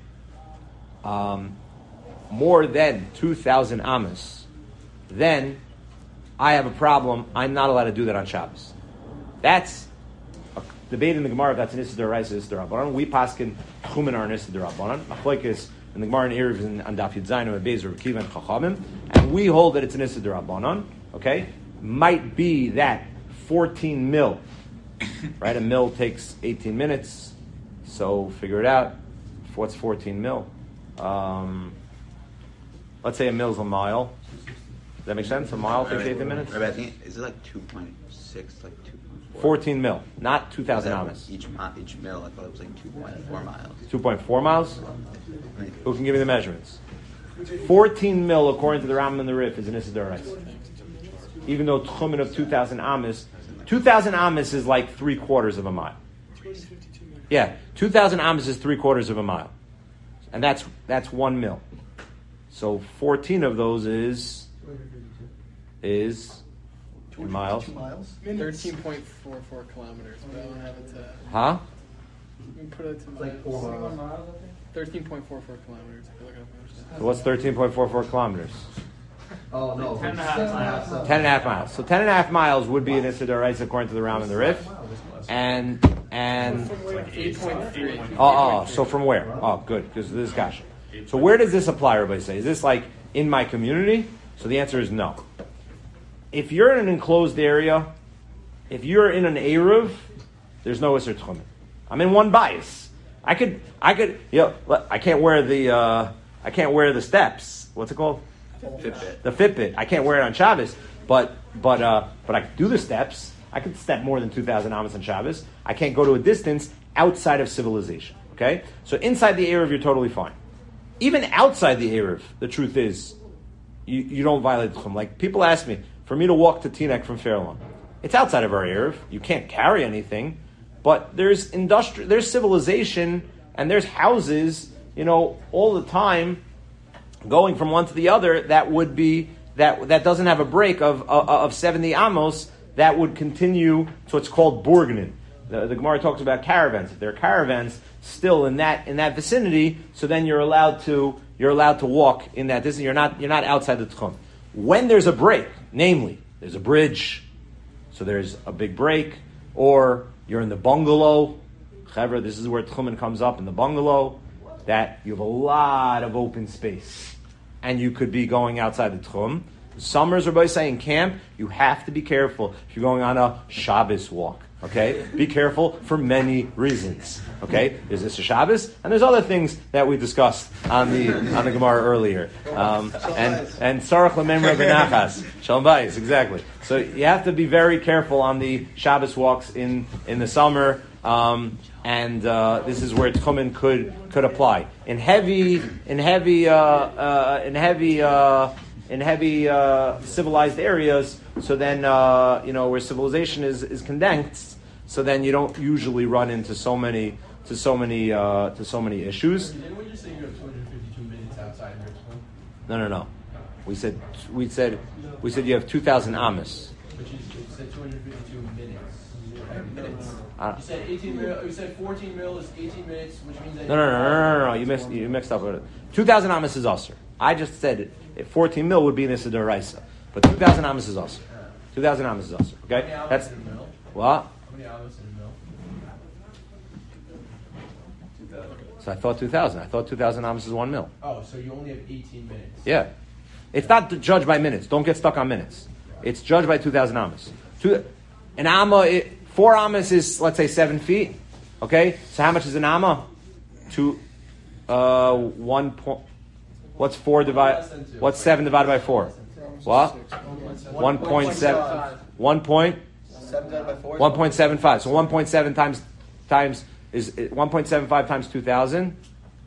um, more than two thousand amas, then I have a problem. I'm not allowed to do that on Shabbos. That's a debate in the Gemara if that's an Issa D'Oraisa, Issa D'Rabbanan. We paskin Chumin are an Issa D'Rabbanan. Machlokes in the Gemara in Erev and on Daf Yud Zayin and Bezer Kiva and Chachamim, and we hold that it's an Issa D'Rabbanan. Okay, might be that fourteen mil, right? A mil takes eighteen minutes, so figure it out. What's fourteen mil? Um, let's say a mil's a mile. Does that make sense? A mile takes eighteen minutes. Right, I think, is it like two point six, like two point four? Fourteen mil, not two thousand amas. Each mi- each mil, I thought it was like two point four miles. Two point four miles. Who can give me the measurements? Fourteen mil, according to the Rambam and the Rif, is an Issa D'Oraisa. Even though tchumen of two thousand amas, two thousand amas is like three quarters of a mile. Yeah, two thousand amas is three quarters of a mile, and that's that's one mil. So fourteen of those is is in miles. thirteen point four four kilometers, but I don't have it to... Huh? You can put it to It's like four miles. thirteen point four four kilometers. If you look it up on the So what's thirteen point four four kilometers? Oh no. Ten and a half miles. Ten and a half miles. So ten and a half miles would be an Issa D'Oraisa according to the Ram and the Rif. And, and, eight point three. oh, oh, so from where? Oh, good, because this is Kasha. So where does this apply, everybody say? Is this like in my community? So the answer is no. If you're in an enclosed area, if you're in an Eruv, there's no Isser Tchumen. I'm in one bias. I could, I could, you know, I can't wear the, uh, I can't wear the steps. What's it called? Fitbit. The Fitbit. I can't wear it on Shabbos, but, but, uh, but I could do the steps. I could step more than two thousand amas on Shabbos. I can't go to a distance outside of civilization. Okay? So inside the Eruv, you're totally fine. Even outside the Eruv, the truth is, you, you don't violate the Tchum. Like, people ask me, for me to walk to Teaneck from Fairlawn, it's outside of our Eruv. You can't carry anything, but there's industri- there's civilization, and there's houses, you know, all the time, going from one to the other, that would be, that that doesn't have a break of, of, of seventy amos, that would continue to what's called Burgenin. The, the Gemara talks about caravans. If there are caravans still in that in that vicinity, so then you're allowed to you're allowed to walk in that distance. You're not you're not outside the Tchum. When there's a break, namely there's a bridge, so there's a big break, or you're in the bungalow. Chevra, this is where Tchumen comes up in the bungalow. That you have a lot of open space, and you could be going outside the Tchum. Summers, everybody's saying, camp, you have to be careful if you're going on a Shabbos walk. Okay? Be careful for many reasons. Okay? There's this Shabbos, and there's other things that we discussed on the on the Gemara earlier. Um, and and Sarach Lememra Benachas. Shalom Bayis, exactly. So you have to be very careful on the Shabbos walks in, in the summer. Um, and uh, this is where Tchumen could could apply. In heavy in heavy uh, uh, in heavy uh, in heavy uh, civilized areas, so then uh, you know where civilization is, is condensed, so then you don't usually run into so many to so many uh, to so many issues. Didn't we just say you have two hundred fifty-two minutes outside your Tchum? No, no, no. We said we said we said you have two thousand amas. But you said two hundred fifty-two minutes. Right? Minutes. Uh, You said eighteen mil. You said fourteen mil is eighteen minutes, which means that. No, no, no, no, no, no. You mixed you mixed up with it. Two thousand amas is usher. I just said it. Fourteen mil would be an Issa D'Oraisa, but two thousand amas is usher. Two thousand amas is usher. Okay, How many amas that's in a mil? what. How many amas in a mil? So I thought two thousand. I thought two thousand amas is one mil. Oh, so you only have eighteen minutes. Yeah, it's not judged by minutes. Don't get stuck on minutes. It's judged by two thousand amas. Two, an amma, it, four amas is let's say seven feet. Okay, so how much is an amma? Two, uh, one point. What's four divided? What's seven divided by four? What? One point seven. One point. Seven divided by four. One point seven five. So one point seven times times is one point seven five times two thousand.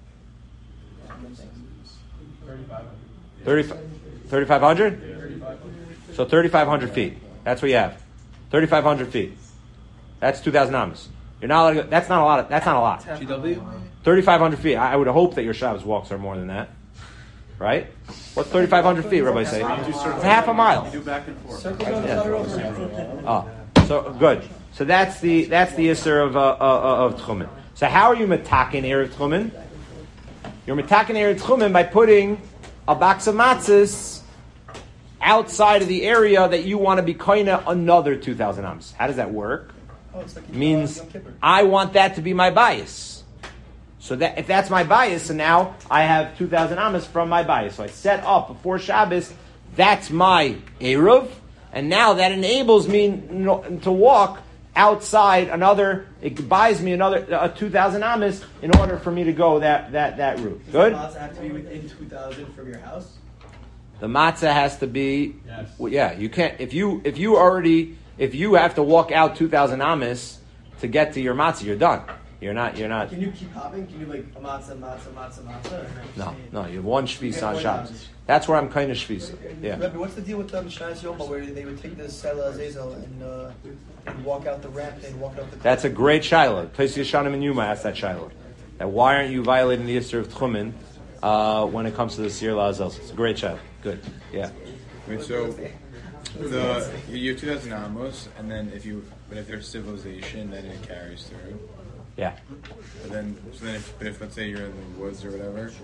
Thirty-five hundred. So thirty-five hundred feet. That's what you have. Thirty-five hundred feet. That's two thousand amas. You're not allowed to go, that's not a lot. Of, that's not a lot. G W? Thirty-five hundred feet. I, I would hope that your Shabbos walks are more than that. Right? What's thirty-five hundred feet, Rabbi say? It's half a mile. You do back and forth. Oh, so good. So that's the that's the Isser of uh, uh, of Tchumen. So how are you metakin Erev Tchumen? You're metakin Erev Tchumen by putting a box of matzahs outside of the area that you want to be koina another two thousand ams. How does that work? Oh, it's like Means Yom Kippur. I want that to be my bias. So that if that's my bias, and now I have two thousand amas from my bias. So I set up before Shabbos, that's my Eruv, and now that enables me n- to walk outside another, it buys me another uh, two thousand amas in order for me to go that, that, that route. Does Good? the matzah have to be within two thousand from your house? The matzah has to be, Yes. well, yeah, you can't, if you, if you already, if you have to walk out two thousand amas to get to your matzah, you're done. You're not, you're not, Can you keep hopping? Can you like a matzah, matzah, matzah, matzah? Or no, no, you have one shvisa on Okay, Shabbos. one That's where I'm kind of shvisa. Yeah. Rebbe, what's the deal with the Mishnah's Yoma where they would take the Sela Azazel and uh, and walk out the ramp and walk out the? That's a great shiloh. Place Yeshanim and Yuma asked that shiloh. That why aren't you violating the Yisr of Tchumen uh, when it comes to the Sir Lazel? It's a great shiloh. Good. Yeah. Wait, so the you have two thousand amos, and then if you but if there's civilization, then it carries through. Yeah. But then, so then if, but if let's say you're in the woods or whatever,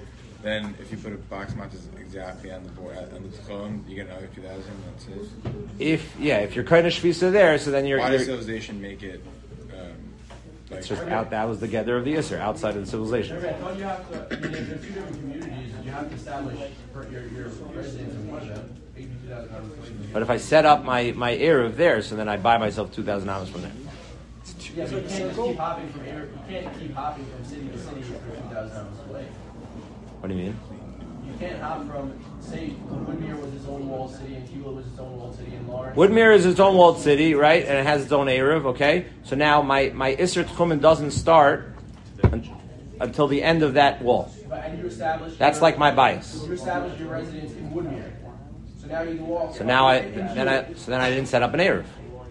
then if you put a box matzahs exactly on the board on the tchum, you get another two thousand. That's it. If yeah, if you're kind of shvisa there, so then you're. Why you're does civilization make it? Um, like, it's just out. That was the gether of the Isser outside of the civilization. I thought you have to. I mean, if there's two different communities, you have to establish for your your residence in one of them. eighty-two thousand dollars. But if I set up my my eruv there, so then I buy myself two thousand dollars from there. Yeah, so you can't just keep hopping from area. You can't keep hopping from city to city for two thousand dollars away. What do you mean? You can't hop from, say, Woodmere was its own walled city and Kewla was its own walled city and Lawrence. Woodmere is its own walled city, right? And it has its own eruv, okay? So now my, my Isser Tchumen doesn't start un- until the end of that wall. But, and you establish That's your, like my bias. You establish your residence in Woodmere. So now you can walk. So now I then I so then I didn't set up an eruv.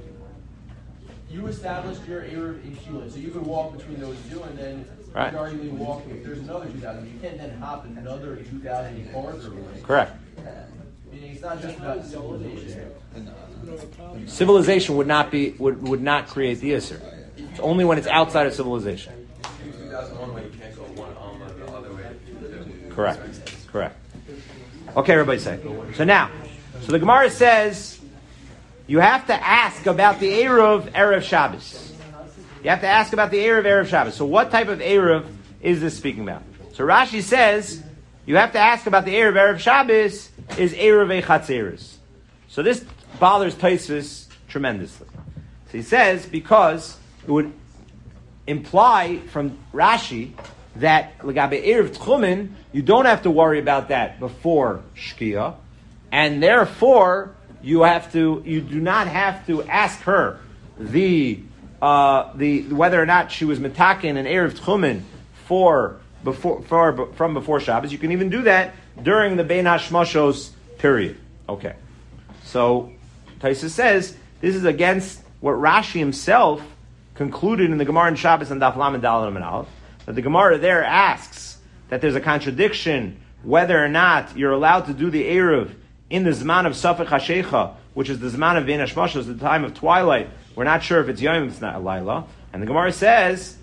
You established your Eruv in Kewla, so you could walk between those two, and then Right. you could arguably walk. If there's another two thousand, you can't then hop another two thousand farther away. Correct. Meaning it's not just about civilization. Civilization would not be would, would not create the Isser. It's only when it's outside of civilization. two thousand one way, you can't go one alma the other way. Correct. Correct. Okay, everybody say. So now, so the Gemara says you have to ask about the Eruv Erev Shabbos. You have to ask about the Eruv Erev Shabbos. So what type of Eruv is this speaking about? So Rashi says you have to ask about the Eruv Erev Shabbos is Eruv Echatzeres. So this bothers Tosfos tremendously. So he says because it would imply from Rashi that L'gabe Erev Tchumen, you don't have to worry about that before Shkia, and therefore you have to, you do not have to ask her the uh, the whether or not she was metaken and Erev Tchumen for before for from before Shabbos. You can even do that during the Bein Hashmashos period. Okay, so Tosfos says this is against what Rashi himself concluded in the Gemara in Shabbos and Daf Lamed Daled and Aleph. That the Gemara there asks that there's a contradiction whether or not you're allowed to do the Eruv in the Zman of Safek HaShecha, which is the Zman of Bein Hashmashos, the time of twilight. We're not sure if it's Yom, if it's not Laila. And the Gemara says,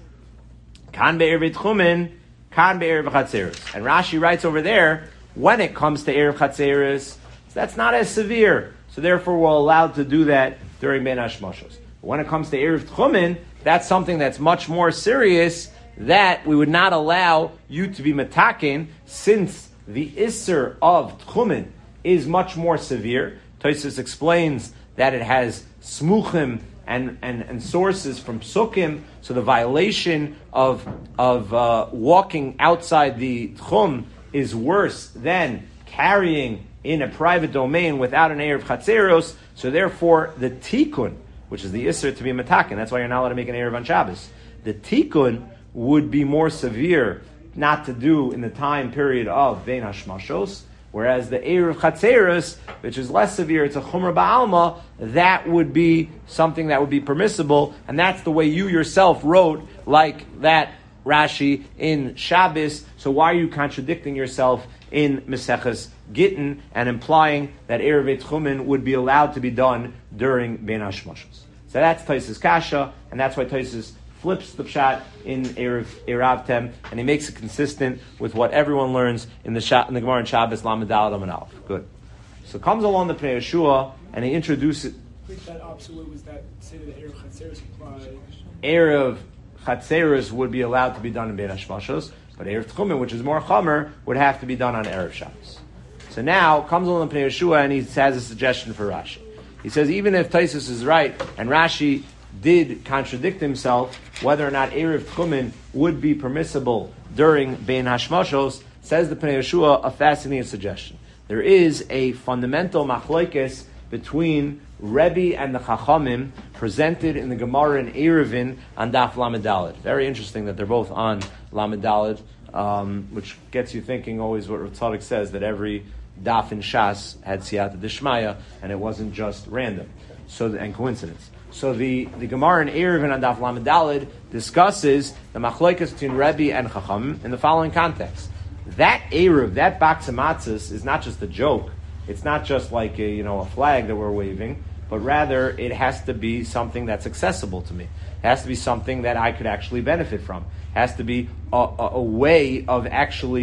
Kan be'erev Tchumen, Kan be'erev Chatzeres. And Rashi writes over there, when it comes to Erev Chatzeres, that's not as severe. So therefore we're allowed to do that during Bein Hashmashos. When it comes to Erev Tchumen, that's something that's much more serious, that we would not allow you to be metaken, since the Isser of Tchumen is much more severe. Tosfos explains that it has smuchim and, and, and sources from psukim, so the violation of of uh, walking outside the Tchum is worse than carrying in a private domain without an Erev Chatzeros, so therefore the Tikkun, which is the Isser to be metaken, that's why you're not allowed to make an Erev on Shabbos, the Tikkun would be more severe not to do in the time period of Bein Hashmashos, whereas the Erev Chatzeres, which is less severe, it's a Chumra Ba'alma, that would be something that would be permissible, and that's the way you yourself wrote, like that Rashi in Shabbos. So why are you contradicting yourself in Meseches Gittin and implying that Erev Tchumen would be allowed to be done during Bein Hashmashos? So that's Tosfos Kasha, and that's why Tosfos flips the pshat in Erev Eravtem, and he makes it consistent with what everyone learns in the Sha- in the Gemara in Shabbos Lamed Daled Amud Aleph. Good. So comes along the Pnei Yeshua, and he introduces. I think that absolute was that say that Erev Chatzeres apply. Erev Chatzeres would be allowed to be done in Bein Hashmashos, but Erev Tchumen, which is more Chamer, would have to be done on Erev Shabbos. So now comes along the Pnei Yeshua, and he has a suggestion for Rashi. He says even if Tosfos is right and Rashi did contradict himself, whether or not Erev Tchumen would be permissible during Bein Hashmashos, says the Pnei Yeshua a fascinating suggestion. There is a fundamental machlokes between Rebbe and the Chachamim presented in the Gemara in Eruvin on Daf Lamed Daled. Very interesting that they're both on Lamed Daled, um, which gets you thinking always what Rav Tzadok says, that every Daf in Shas had Siyata Dishmaya, and it wasn't just random so and coincidence. So the, the Gemara in Eruvin on Daf Lamed Daled discusses the machlokes between Rebbe and Chacham in the following context. That Eruv, that Bak Matzos, is not just a joke. It's not just like a, you know, a flag that we're waving, but rather it has to be something that's accessible to me. It has to be something that I could actually benefit from. It has to be a, a, a way of actually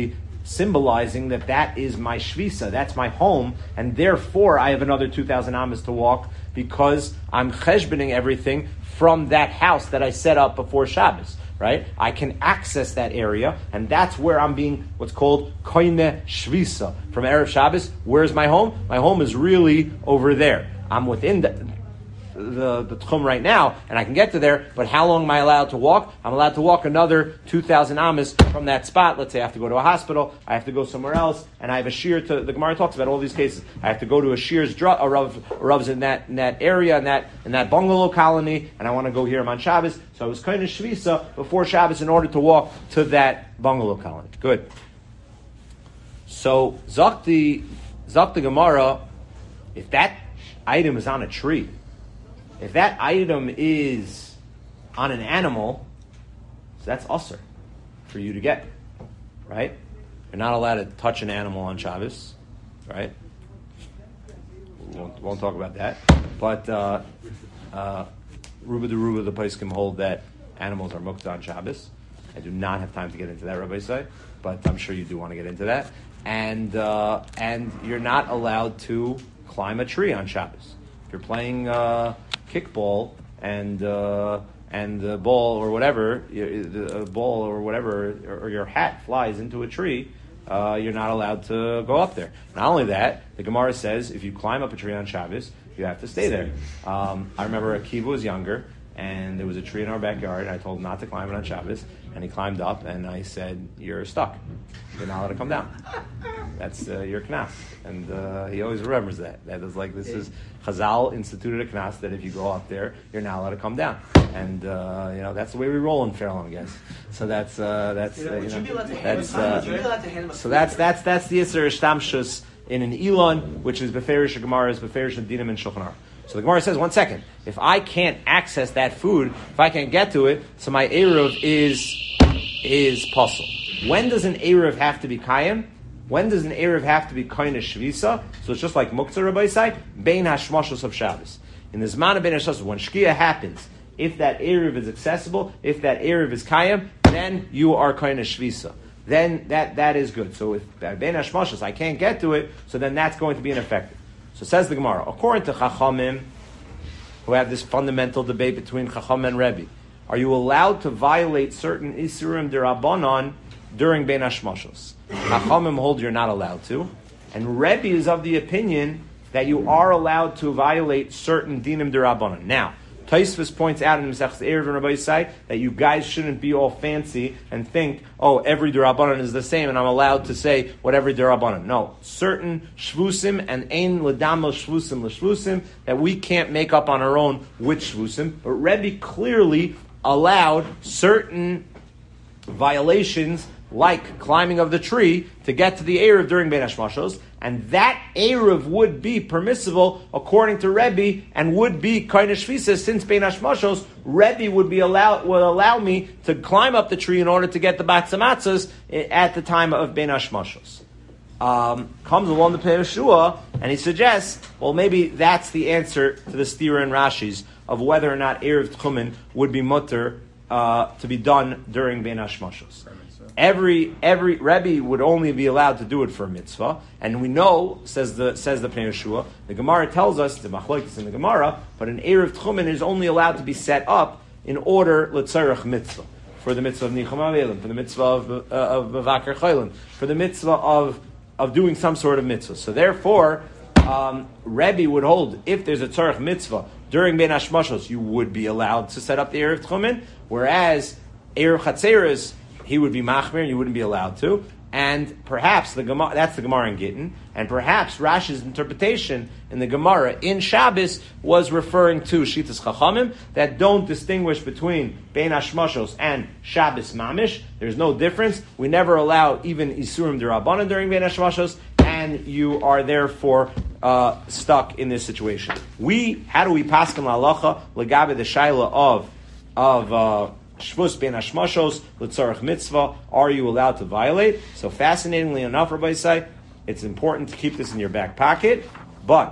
symbolizing that that is my shvisa, that's my home, and therefore I have another two thousand amas to walk because I'm cheshbening everything from that house that I set up before Shabbos, right? I can access that area, and that's where I'm being what's called koine shvisa. From Erev Shabbos, where's my home? My home is really over there. I'm within the the, the tchum right now, and I can get to there, but how long am I allowed to walk? I'm allowed to walk another two thousand amas from that spot. Let's say I have to go to a hospital, I have to go somewhere else, and I have a shear to, the Gemara talks about all these cases. I have to go to a shear's dr- a Rav, a Rav's in that, in that area, in that, in that bungalow colony, and I want to go here on Shabbos, so I was kind of shvisa before Shabbos in order to walk to that bungalow colony. Good. So, Zakti, Zakti Gemara, if that item is on a tree, if that item is on an animal, so that's usher for you to get, right? You're not allowed to touch an animal on Shabbos, right? We won't, won't talk about that. But uh, uh, Ruba de Ruba, the Paiskim hold that animals are mukta on Shabbos. I do not have time to get into that, Rabbi Say, but I'm sure you do want to get into that. And uh, and you're not allowed to climb a tree on Shabbos. If you're playing uh, kickball and uh, and the ball or whatever, the ball or whatever, or your hat flies into a tree, uh, you're not allowed to go up there. Not only that, the Gemara says if you climb up a tree on Shabbos, you have to stay there. Um, I remember Akiva was younger, and there was a tree in our backyard, and I told him not to climb it on Shabbos, and he climbed up, and I said, you're stuck. You're not allowed to come down. That's uh, your knas. And uh, he always remembers that. That is like, this is, Chazal instituted a knas that if you go up there, you're not allowed to come down. And, uh, you know, that's the way we roll in Fairlawn, guys. So that's, uh, that's, uh, you know, that's, uh, so that's, that's, that's the Yisr Ishtamshus in an Elon, which is Beferish Gemara's, Beferish Dinim and Shulchan Aruch. So the Gemara says, one second, if I can't access that food, if I can't get to it, so my Eruv is, is puzzle. When does an Eruv have to be Kayim? When does an Eruv have to be Koine Shvisa? So it's just like Muktzah Rabbi Sai, Bein Hashmashos of Shabbos. In the Zman of Bein Hashmashos, when Shkia happens, if that Eruv is accessible, if that Eruv is Kayim, then you are Koine Shvisa. Then that, that is good. So if Bein Hashmashos, I can't get to it, so then that's going to be ineffective. So says the Gemara, according to Chachamim, who have this fundamental debate between Chacham and Rebbe, are you allowed to violate certain Isurim D'Rabbanan during Bein Hashmashos? Chachamim hold you're not allowed to, and Rebbe is of the opinion that you are allowed to violate certain Dinim D'Rabbanan. Now, Taisvus points out in Masechtas Erev and Rabbi Yisai that you guys shouldn't be all fancy and think, oh, every D'Rabbanan is the same and I'm allowed to say whatever D'Rabbanan. No, certain Shvusim and Ein L'damo Shvusim L'Shvusim that we can't make up on our own which Shvusim, but Rebbe clearly allowed certain violations like climbing of the tree to get to the Erev during Bein Hashmashos, and that Erev would be permissible according to Rebbe and would be Koine Shvisa since Bein Hashmashos. Rebbe would be allow would allow me to climb up the tree in order to get the Batzamatzas at the time of Bein Hashmashos. Um, comes along the Pei Yeshua and he suggests, well, maybe that's the answer to the Stira and Rashi's of whether or not Erev Tchumen would be mutter uh, to be done during Bein Hashmashos. Every every Rebbe would only be allowed to do it for a mitzvah, and we know, says the says the Pnei Yeshua, the Gemara tells us, the Machlokes in the Gemara, but an Erev Tchumen is only allowed to be set up in order l'tzarech mitzvah, for the mitzvah of Nichum Avelim, for the mitzvah of uh, of Bavakar Chaylim, for the mitzvah of of doing some sort of mitzvah. So therefore, um, Rebbe would hold if there's a tzarech mitzvah during Bein Hashmashos, you would be allowed to set up the Erev Tchumen, whereas Erev Chatzeres, he would be machmir and you wouldn't be allowed to. And perhaps the Gemara, that's the Gemara in Gittin, and perhaps Rashi's interpretation in the Gemara in Shabbos was referring to Shitas Chachamim that don't distinguish between Bein Hashmashos and Shabbos Mamish. There's no difference. We never allow even Isurim D'Rabbanan during Bein Hashmashos, and you are therefore uh, stuck in this situation. We, how do we paskin la'alacha legabe the shaila of of uh, Shvus Bein Hashmashos l'tzarech mitzvah? Are you allowed to violate? So fascinatingly enough, Rabbi Yisai, it's important to keep this in your back pocket. But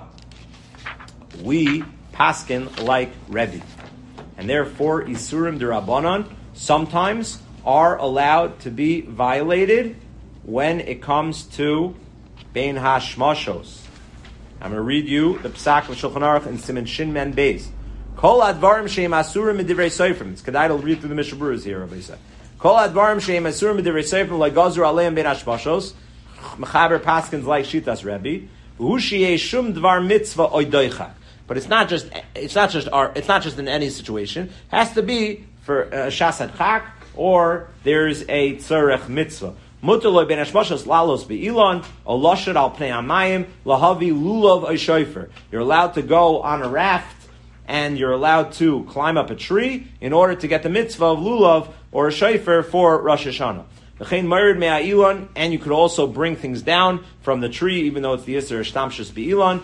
we paskin like Rebbe, and therefore Isurim D'Rabbanan sometimes are allowed to be violated when it comes to Bein Hashmashos. I'm going to read you the Psak of Shulchan Aruch in Siman Shin Men Beis. Kol advarim sheim asurim midivrei seifrim. It's kedai to read through the Mishnah Berurah here, Rabbi Yisrael. Kol advarim sheim asurim midivrei seifrim like gazur aleim Bein Hashmashos. Mechaber Paskins like Shitas Rebbe. V'hu shum dvar mitzvah oidoichak. But it's not just it's not just our, it's not just in any situation. It has to be for shas hadchak or there's a tzarech mitzvah. Mutaloi ben hashmashos lalos beilon oloshet al pnei amayim lahavi lulav oishoifer. You're allowed to go on a raft and you're allowed to climb up a tree in order to get the mitzvah of lulav or a shofar for Rosh Hashanah. And you could also bring things down from the tree, even though it's the Yisr Shtamshus Be'ilan.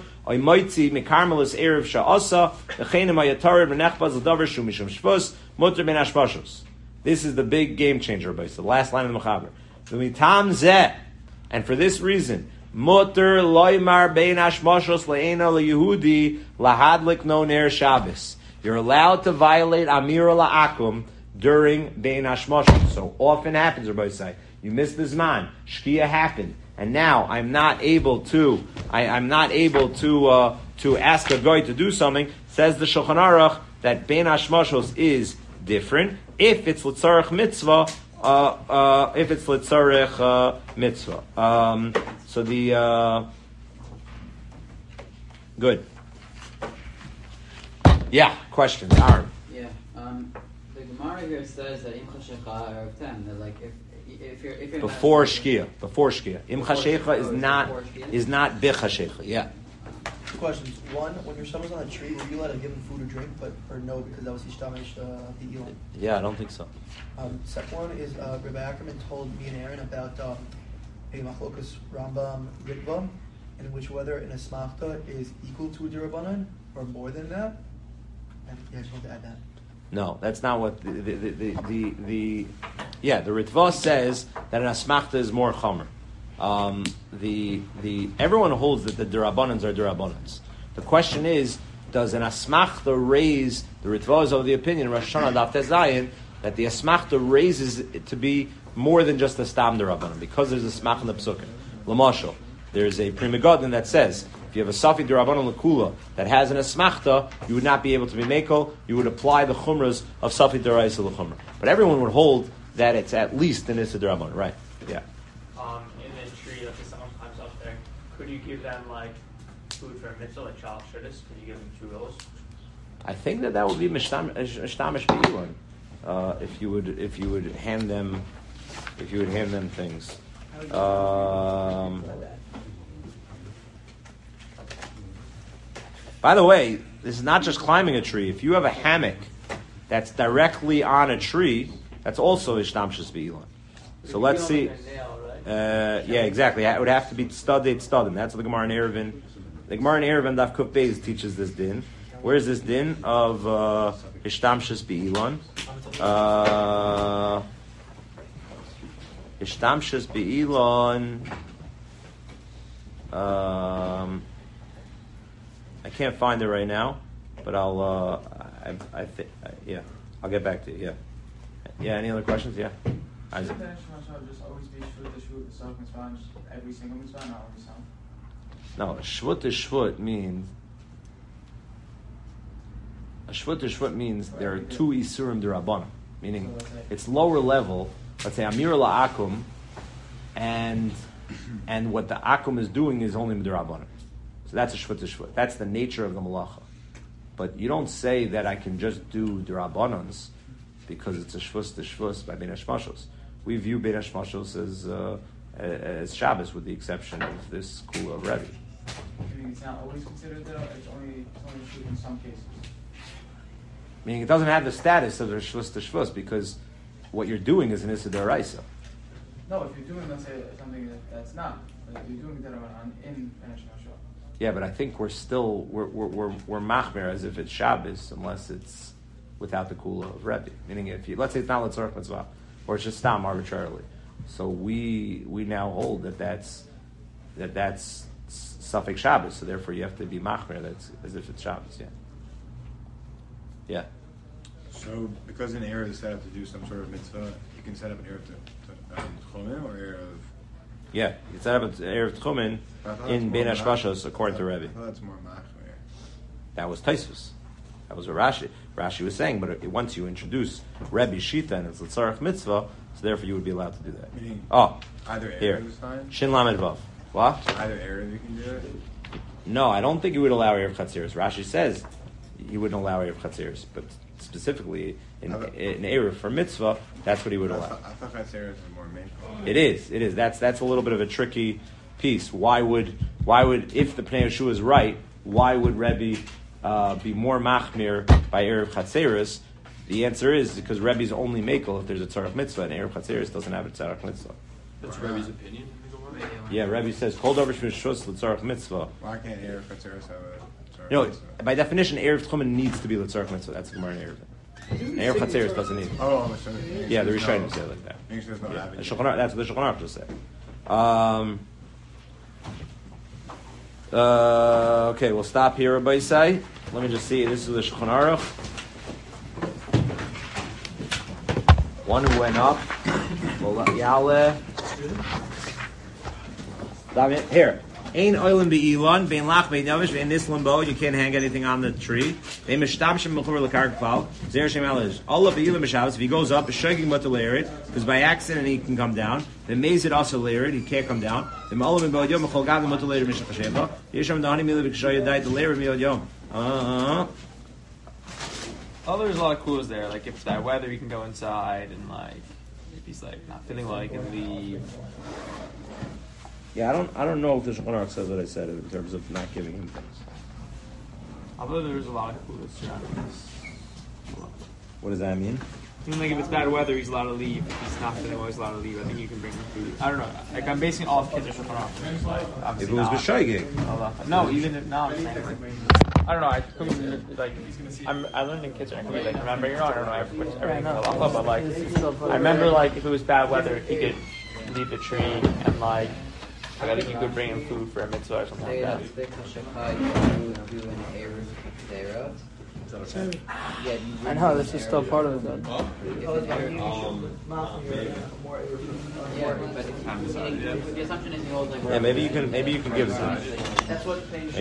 This is the big game changer, it's the last line of the Mechaber. And for this reason, Mutter loymar bein hashmashos le'ena le'yehudi lahadlik no ner Shabbos. You're allowed to violate Amir la'akum during Bein Hashmashos. So often happens, Rabbi say, you missed the Zman, Shkia happened, and now I'm not able to, I, I'm not able to uh, to ask a guy to do something. Says the Shulchan Aruch that Bein Hashmashos is different if it's L'tzarech mitzvah, uh, uh, if it's L'tzarech uh, mitzvah. Um, so the, uh, good. Yeah, questions, Aaron. Yeah, um, the Gemara here says that Im Chashecha Erev Tem, that like if if you're if you're before Shkia, before Shkia, Im Chashecha is not is not B'Chashecha. Yeah. Two questions. One, when your son was on a tree, were you allowed to give him food or drink, but or no, because that was Ishtamish uh, the Elon? Yeah, I don't think so. Um, second one is uh, Rabbi Ackerman told me and Aaron about um, a Machlokas Rambam Ritva, in which whether an Asmachta is equal to a Dirabanan or more than that. And yeah, I just want to add that. No, that's not what the the the, the, the yeah the Ritva says that an asmachta is more chomer. Um, the the everyone holds that the derabbanans are derabbanans. The question is, does an asmachta raise the Ritva is of the opinion Rosh Hashanah Daf Tes Zayin that the asmachta raises it to be more than just a stam derabbanan because there's a smach in the psukim. L'mashal, there's a Pri Megadim that says, if you have a Safi D'Rabbanan L'Kula that has an Asmachta, you would not be able to be Mekel, you would apply the Chumras of Safi D'Raisa L'Chumra. But everyone would hold that it's at least an Issa D'Rabbanan, right? Yeah. Um, in the tree, let's say someone climbs up there, could you give them like food for a mitzvah, like child shridis? Could you give them two rolls? I think that that would be Mishtamish Be'ilon, uh if you would if you would hand them if you would hand them things. Um By the way, this is not just climbing a tree. If you have a hammock that's directly on a tree, that's also Ishtamshus Be'ilon. So let's see. Uh, yeah, exactly. It would have to be studied, studim. That's what the Gemara in Eruvin. The Gemara in Eruvin Daf Kuf Beis teaches this din. Where's this din of uh, Ishtamshus Be'ilon? Uh, Ishtamshus Be'ilon. Um... I can't find it right now, but I'll. Uh, I, I think. Uh, yeah, I'll get back to you. Yeah. Yeah. Any other questions? Yeah. Isaac. Should just always be shvut to shvut, the mitzvah, just every single mitzvah, not only some. No, shvut to shvut means. A shvut to shvut means there are two isurim derabbanan, meaning it's lower level. Let's say amir la'akum, and and what the akum is doing is only derabbanan. So that's a shvut to shvut. That's the nature of the malacha. But you don't say that I can just do derabbanans because it's a shvus to shvus by Bein Hashmashos. We view Bein Hashmashos as uh, as Shabbos, with the exception of this kula of Rebbe. Meaning it's not always considered that, it's only it's only true in some cases. Meaning it doesn't have the status of a shvus to shvus because what you're doing is an issa d'oraisa. No, if you're doing, let's say, something that, that's not, like you're doing that on in Bein Hashmashos. Yeah, but I think we're still we're we're we're, we're machmer as if it's Shabbos unless it's without the kula of Rebbe. Meaning, if you let's say it's not l'tzorach mitzvah or it's just stam arbitrarily, so we we now hold that that's that that's suffix Shabbos. So therefore, you have to be machmer that's as if it's Shabbos. Yeah. Yeah. So because an Erev is set up to do some sort of mitzvah, you can set up an Erev to, to um, chomim or Erev Yeah, you set up an Erev Tchumen in Bein Hashvashos according to Rebbe. Oh, that's more machmir. That was Taisus. That was what Rashi. Rashi was saying, but it, once you introduce Rebbe Shita and it's L'tzarech Mitzvah, so therefore you would be allowed to do that. Meaning Oh, either here. Erev is fine? Shin Lamed Vav. What? Either Erev you can do it? No, I don't think you would allow Erev Chatziris. Rashi says he wouldn't allow Erev Chatziris, but specifically in, in Erev for Mitzvah, that's what he would I allow. thought, I thought Chatzeres is more main. It is. It is. That's that's a little bit of a tricky piece. Why would why would if the Pnei Yehoshua is right? Why would Rebbe uh, be more machmir by Erev Chatzeris? The answer is because Rebbe's only makel if there's a tzarech mitzvah, and Erev Chatzeris doesn't have a tzarech mitzvah. That's Rebbe's opinion. Yeah, Rebbe says kol davar shmishus l'tzarech mitzvah. Why can't Erev Chatzeres have a tzarech You know, mitzvah? by definition, Erev Tchumen needs to be l'tzarech mitzvah. That's the Gemara in Erev. Erev Chatzeris doesn't need it. Oh, I'm assuming. Yeah, the Rishonim say it like that. Makes sense not Yeah, having the it. Shulchan Aruch- that's what the Shulchan Aruch just said. Um, uh, okay, we'll stop here, Rabbi Yisai. Let me just see. This is the Shulchan Aruch. One who went up. Well, Yale. Stop it. Here. Ein oilim be'ilan, bein lach, bein yavish, bein nis limbo. You can't hang anything on the tree. Bein mishtab shem mechuver l'karg klal. Zer shem alish. Allah be'ilam b'shavos. If he goes up, shaking but to layer it, because by accident he can come down. Then mazid also layer it. He can't come down. Then olim be'od yom mechol gav but to layer mishach hashecha. Yesham dahani milah b'kshay yadai to layer mi'od yom. Uh-huh. Oh, there's a lot of clues there. Like if it's that weather, you can go inside, and like if he's like not feeling well, he can leave. Yeah, I don't. I don't know if the Shulchan Aruch says what I said in terms of not giving him things. Although there's a lot of clues surrounding this. What does that mean? I mean, like if it's bad weather, he's allowed to leave. If he's not feeling well, he's allowed to leave. I think you can bring him food. I don't know. Like I'm basing all of kids are Shulchan Aruch. Like If it was b'shaygig. No, even if no, I'm saying like, I don't know. I could be like I'm, I learned in kitchen. I could be like remembering. I don't know every, everything halacha, but like I remember like if it was bad weather, he could leave the tree and like. I think you could bring him food for a mitzvah or something like that. I know, this is still part of it though. Yeah, but the assumption is he holds like. Yeah, maybe you can. Maybe you can give some. That's what